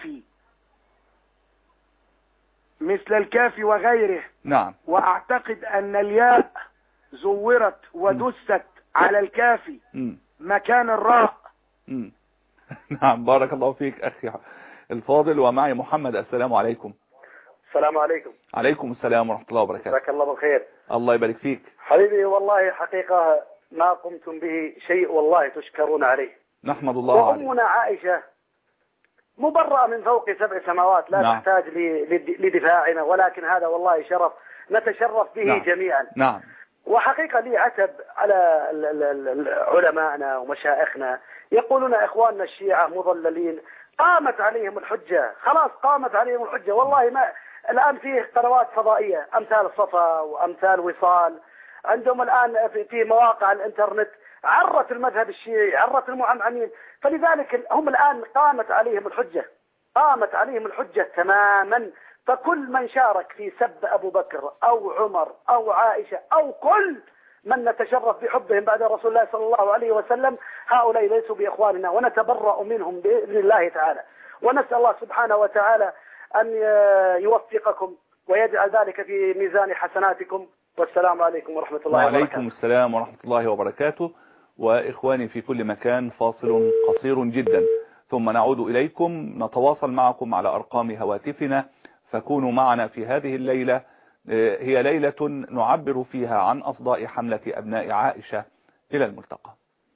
الكافي وغيره. نعم. وأعتقد أن الياء زورت ودست على الكافي مكان الراء. نعم. بارك الله فيك أخي الفاضل. ومعي محمد. السلام عليكم. السلام عليكم. عليكم السلام ورحمة الله وبركاته. جزاك الله بالخير. الله يبارك فيك حبيبي. والله حقيقة ما قمتم به شيء والله تشكرون عليه. نحمد الله عليه. وأمنا عائشة مبرأة من فوق 7 سماوات، لا تحتاج لدفاعنا، ولكن هذا والله شرف نتشرف به جميعا. نعم. وحقيقة لي عتب على علماءنا ومشايخنا، يقولون إخواننا الشيعة مضللين، قامت عليهم الحجة، خلاص قامت عليهم الحجة. والله ما الآن فيه قنوات فضائية أمثال صفا وأمثال وصال، عندهم الآن في مواقع الإنترنت عرت المذهب الشيعي، عرت المعمعمين، فلذلك هم الآن قامت عليهم الحجة، قامت عليهم الحجة تماما. فكل من شارك في سب أبو بكر أو عمر أو عائشة أو كل من نتشرف بحبهم بعد رسول الله صلى الله عليه وسلم، هؤلاء ليسوا بإخواننا ونتبرأ منهم بإذن الله تعالى. ونسأل الله سبحانه وتعالى أن يوفقكم ويجعل ذلك في ميزان حسناتكم. والسلام عليكم ورحمة الله وبركاته. وعليكم السلام ورحمة الله وبركاته. وإخواني في كل مكان، فاصل قصير جدا ثم نعود إليكم، نتواصل معكم على أرقام هواتفنا، فكونوا معنا في هذه الليلة. هي ليلة نعبر فيها عن أصداء حملة أبناء عائشة. إلى الملتقى.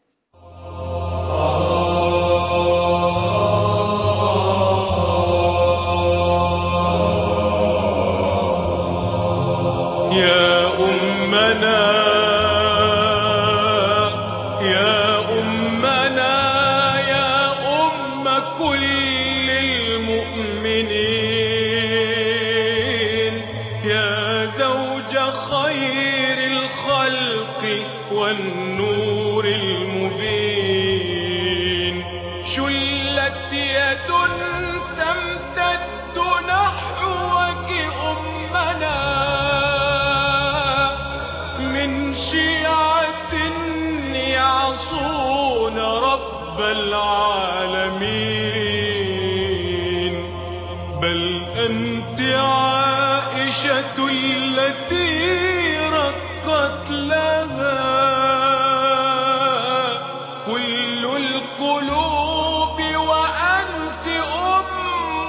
يا أمنا يا أمنا يا أم كل المؤمنين، يا زوج خير الخلق والنور المبين، شلت يد تمتد نحوك أمنا، شيعة يعصون رب العالمين، بل أنت عائشة التي رقت لها كل القلوب، وأنت أم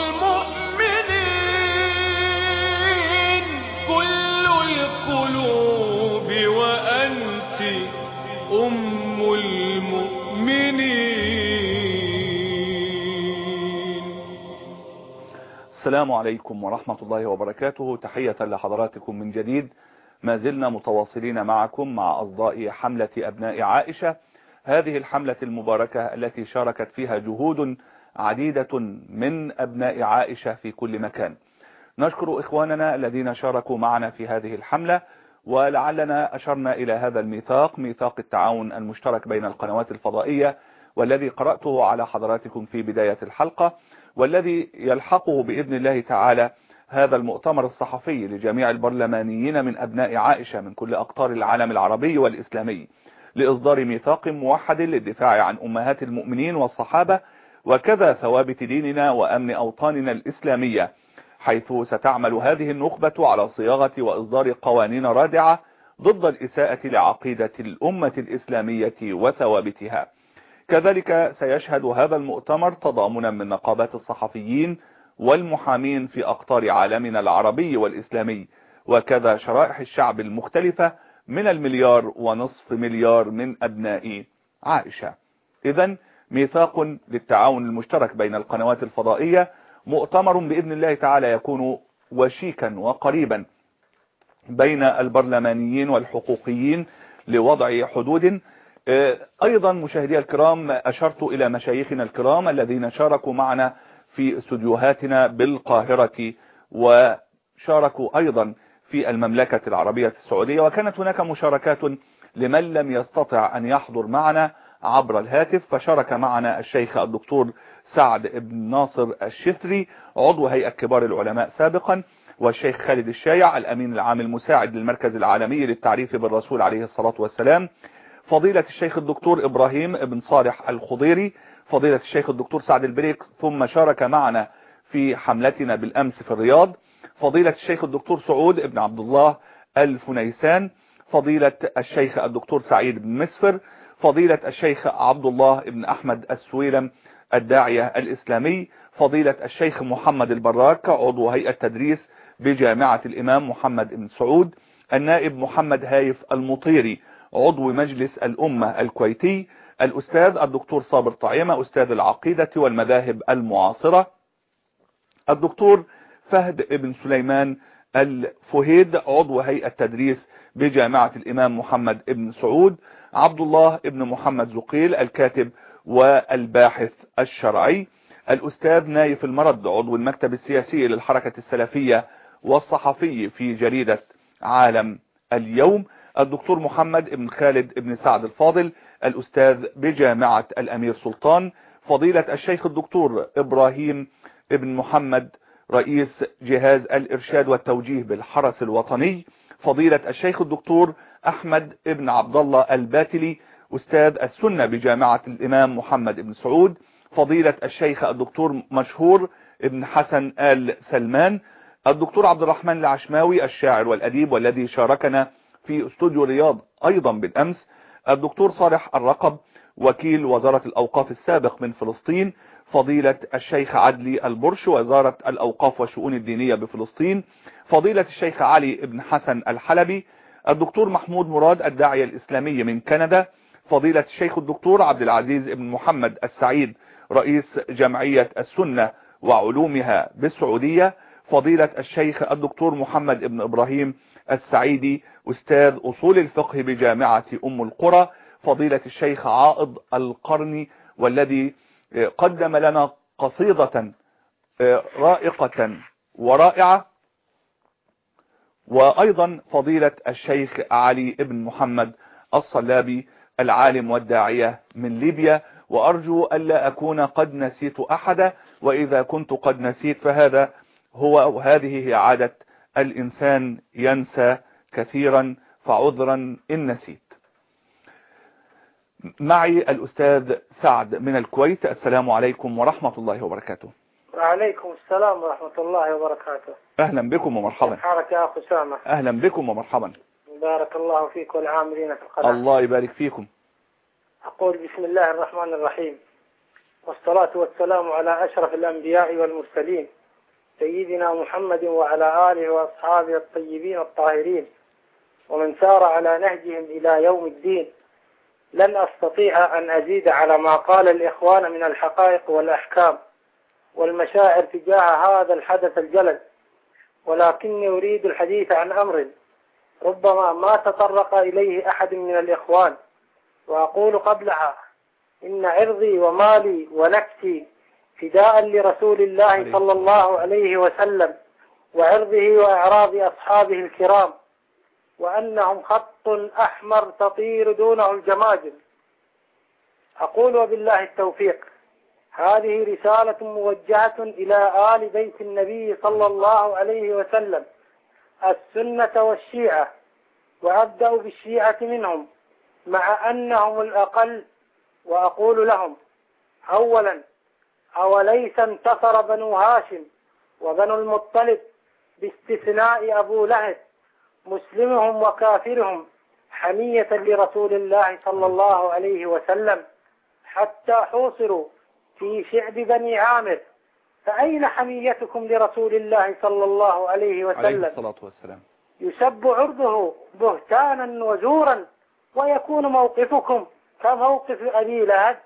المؤمنين كل القلوب، وأنت أم المؤمنين. السلام عليكم ورحمة الله وبركاته. تحية لحضراتكم من جديد. ما زلنا متواصلين معكم مع أصداء حملة أبناء عائشة، هذه الحملة المباركة التي شاركت فيها جهود عديدة من أبناء عائشة في كل مكان. نشكر إخواننا الذين شاركوا معنا في هذه الحملة، ولعلنا أشرنا إلى هذا الميثاق، ميثاق التعاون المشترك بين القنوات الفضائية، والذي قرأته على حضراتكم في بداية الحلقة، والذي يلحقه بإذن الله تعالى هذا المؤتمر الصحفي لجميع البرلمانيين من أبناء عائشة من كل أقطار العالم العربي والإسلامي، لإصدار ميثاق موحد للدفاع عن أمهات المؤمنين والصحابة، وكذا ثوابت ديننا وأمن أوطاننا الإسلامية، حيث ستعمل هذه النخبة على صياغة وإصدار قوانين رادعة ضد الإساءة لعقيدة الأمة الإسلامية وثوابتها. كذلك سيشهد هذا المؤتمر تضامنا من نقابات الصحفيين والمحامين في أقطار عالمنا العربي والإسلامي، وكذا شرائح الشعب المختلفة من 1.5 مليار من أبناء عائشة. إذن ميثاق للتعاون المشترك بين القنوات الفضائية، مؤتمر بإذن الله تعالى يكون وشيكا وقريبا بين البرلمانيين والحقوقيين لوضع حدود. أيضا مشاهدي الكرام، أشرت إلى مشايخنا الكرام الذين شاركوا معنا في استوديوهاتنا بالقاهرة، وشاركوا أيضا في المملكة العربية السعودية، وكانت هناك مشاركات لمن لم يستطع أن يحضر معنا عبر الهاتف. فشارك معنا الشيخ الدكتور سعد بن ناصر الشثري عضو هيئة كبار العلماء سابقا، والشيخ خالد الشايع الأمين العام المساعد للمركز العالمي للتعريف بالرسول عليه الصلاة والسلام، فضيلة الشيخ الدكتور إبراهيم بن صالح الخضيري، فضيلة الشيخ الدكتور سعد البريك، ثم شارك معنا في حملتنا بالأمس في الرياض فضيلة الشيخ الدكتور سعود بن عبد الله الفنيسان، فضيلة الشيخ الدكتور سعيد بن مسفر، فضيلة الشيخ عبد الله بن أحمد السويلم الداعية الإسلامي، فضيلة الشيخ محمد البراك عضو هيئة تدريس بجامعة الإمام محمد بن سعود، النائب محمد هايف المطيري عضو مجلس الأمة الكويتي، الأستاذ الدكتور صابر طعيمة أستاذ العقيدة والمذاهب المعاصرة، الدكتور فهد بن سليمان الفهيد عضو هيئة تدريس بجامعة الإمام محمد بن سعود، عبد الله بن محمد زقيل الكاتب والباحث الشرعي، الأستاذ نايف المرد عضو المكتب السياسي للحركة السلفية والصحفي في جريدة عالم اليوم، الدكتور محمد بن خالد بن سعد الفاضل الأستاذ بجامعة الأمير سلطان، فضيلة الشيخ الدكتور إبراهيم بن محمد رئيس جهاز الإرشاد والتوجيه بالحرس الوطني، فضيلة الشيخ الدكتور أحمد بن عبد الله الباتلي أستاذ السنة بجامعة الإمام محمد بن سعود، فضيلة الشيخ الدكتور مشهور بن حسن آل سلمان، الدكتور عبد الرحمن العشماوي الشاعر والأديب والذي شاركنا في استوديو رياض أيضا بالأمس، الدكتور صالح الرقب وكيل وزارة الأوقاف السابق من فلسطين، فضيلة الشيخ عدلي البرش وزارة الأوقاف والشؤون الدينية بفلسطين، فضيلة الشيخ علي بن حسن الحلبي، الدكتور محمود مراد الداعية الإسلامي من كندا، فضيلة الشيخ الدكتور عبد العزيز بن محمد السعيد رئيس جمعية السنة وعلومها بالسعودية، فضيلة الشيخ الدكتور محمد بن إبراهيم السعيدي أستاذ أصول الفقه بجامعة أم القرى، فضيلة الشيخ عائض القرني والذي قدم لنا قصيدة رائقة ورائعة، وأيضا فضيلة الشيخ علي بن محمد الصلابي العالم والداعية من ليبيا. وأرجو ألا أكون قد نسيت أحدا، وإذا كنت قد نسيت فهذه هي عادة الإنسان، ينسى كثيرا، فعذرا إن نسيت. معي الأستاذ سعد من الكويت. السلام عليكم ورحمة الله وبركاته. وعليكم السلام ورحمة الله وبركاته. أهلا بكم ومرحبا. حالك يا أخو أسامة؟ أهلا بكم ومرحبا. بارك الله فيك والعاملين في القناة. الله يبارك فيكم. أقول بسم الله الرحمن الرحيم، والصلاة والسلام على أشرف الأنبياء والمرسلين سيدنا محمد وعلى آله وأصحابه الطيبين الطاهرين ومن سار على نهجهم إلى يوم الدين. لن أستطيع أن أزيد على ما قال الإخوان من الحقائق والأحكام والمشاعر تجاه هذا الحدث الجلل، ولكني أريد الحديث عن أمر ربما ما تطرق إليه أحد من الإخوان، وأقول قبلها إن عرضي ومالي ونفسي فداء لرسول الله صلى الله عليه وسلم وعرضه وأعراض أصحابه الكرام، وأنهم خط أحمر تطير دونه الجماجم. أقول وبالله التوفيق، هذه رسالة موجهة إلى آل بيت النبي صلى الله عليه وسلم السنة والشيعة، وأبدأ بالشيعة منهم مع أنهم الأقل، وأقول لهم أولا: أوليس انتصر بنو هاشم وبنو المطلب باستثناء أبو لهب مسلمهم وكافرهم حمية لرسول الله صلى الله عليه وسلم حتى حوصروا في شعب بني عامر؟ فأين حميتكم لرسول الله صلى الله عليه وسلم؟ عليه الصلاة والسلام. يسب عرضه بهتانا وزورا ويكون موقفكم كموقف أبي لهب.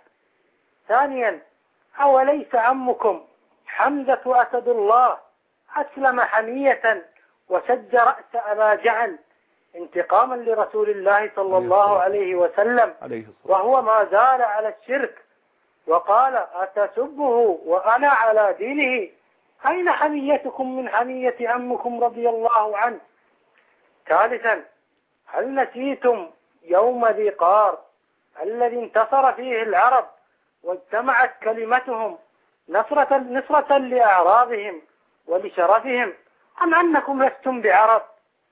ثانيا: أوليس عمكم حمزة أسد الله أسلم حمية وشج رأس أبا جهل انتقاما لرسول الله صلى الله عليه وسلم وهو ما زال على الشرك، وقال: أتسبه وأنا على دينه؟ أين حميتكم من حمية عمكم رضي الله عنه؟ ثالثا: هل نسيتم يوم ذي قار الذي انتصر فيه العرب واجتمعت كلمتهم نصرة لأعراضهم ولشرفهم، أم أنكم لستم بعرب؟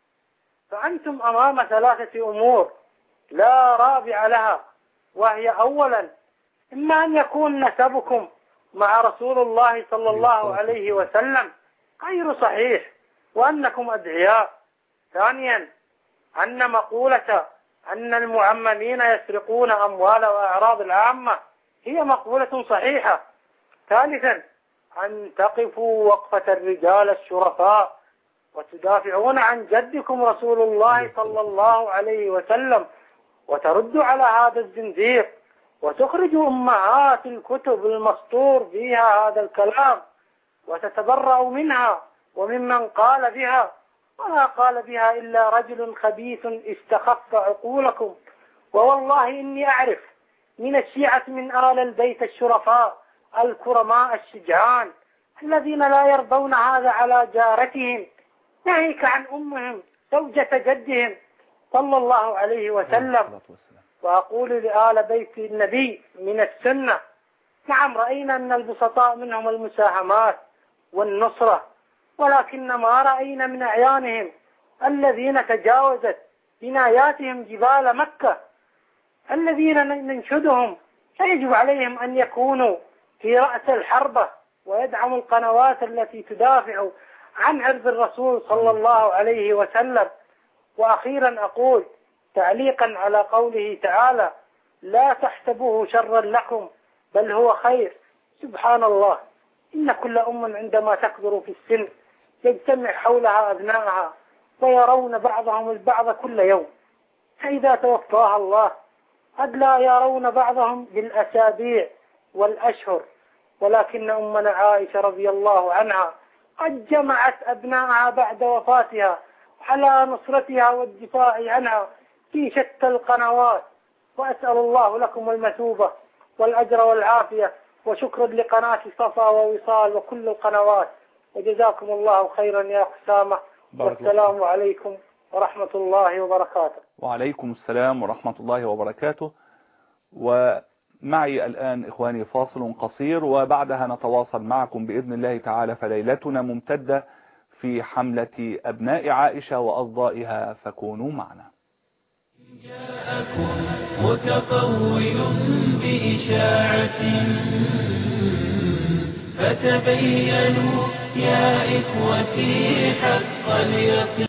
فأنتم أمام ثلاثة أمور لا رابع لها، وهي أولا: إما أن يكون نسبكم مع رسول الله صلى الله عليه وسلم غير صحيح وأنكم أدعياء. ثانيا: أن مقولة أن المعممين يسرقون أموال وأعراض العامة هي مقولة صحيحة. ثالثا: أن تقفوا وقفة الرجال الشرفاء وتدافعون عن جدكم رسول الله صلى الله عليه وسلم وتردوا على هذا الزنديق وتخرجوا أمهات الكتب المسطور فيها هذا الكلام وتتبرأوا منها وممن قال بها، وما قال بها إلا رجل خبيث استخف عقولكم. ووالله إني أعرف من الشيعة من آل البيت الشرفاء الكرماء الشجعان الذين لا يرضون هذا على جارتهم، ناهيك عن أمهم زوجة جدهم صلى الله عليه وسلم. وأقول لآل بيت النبي من السنة: نعم، رأينا من البسطاء منهم المساهمات والنصرة، ولكن ما رأينا من أعيانهم الذين تجاوزت بناياتهم جبال مكة، الذين ننشدهم فيجب عليهم أن يكونوا في رأس الحربة ويدعموا القنوات التي تدافع عن عرض الرسول صلى الله عليه وسلم. وأخيرا أقول تعليقا على قوله تعالى: لا تحسبوه شرا لكم بل هو خير. سبحان الله، إن كل عندما تكبر في السن يجتمع حولها أبنائها ويرون بعضهم البعض كل يوم، فإذا توفاها الله قد لا يرون بعضهم بالأسابيع والأشهر. ولكن أمنا عائشة رضي الله عنها قد جمعت أبنائها بعد وفاتها على نصرتها والدفاع عنها في شتى القنوات. وأسأل الله لكم المثوبة والأجر والعافية، وشكرا لقناة صفا ووصال وكل القنوات، وجزاكم الله خيرا يا أسامة، والسلام عليكم ورحمة الله وبركاته. وعليكم السلام ورحمة الله وبركاته. ومعي الآن إخواني فاصل قصير، وبعدها نتواصل معكم بإذن الله تعالى، فليلتنا ممتدة في حملة أبناء عائشة وأصدائها، فكونوا معنا. جاءكم متطول بإشاعة فتبينوا يا إخوتي حق اليقين.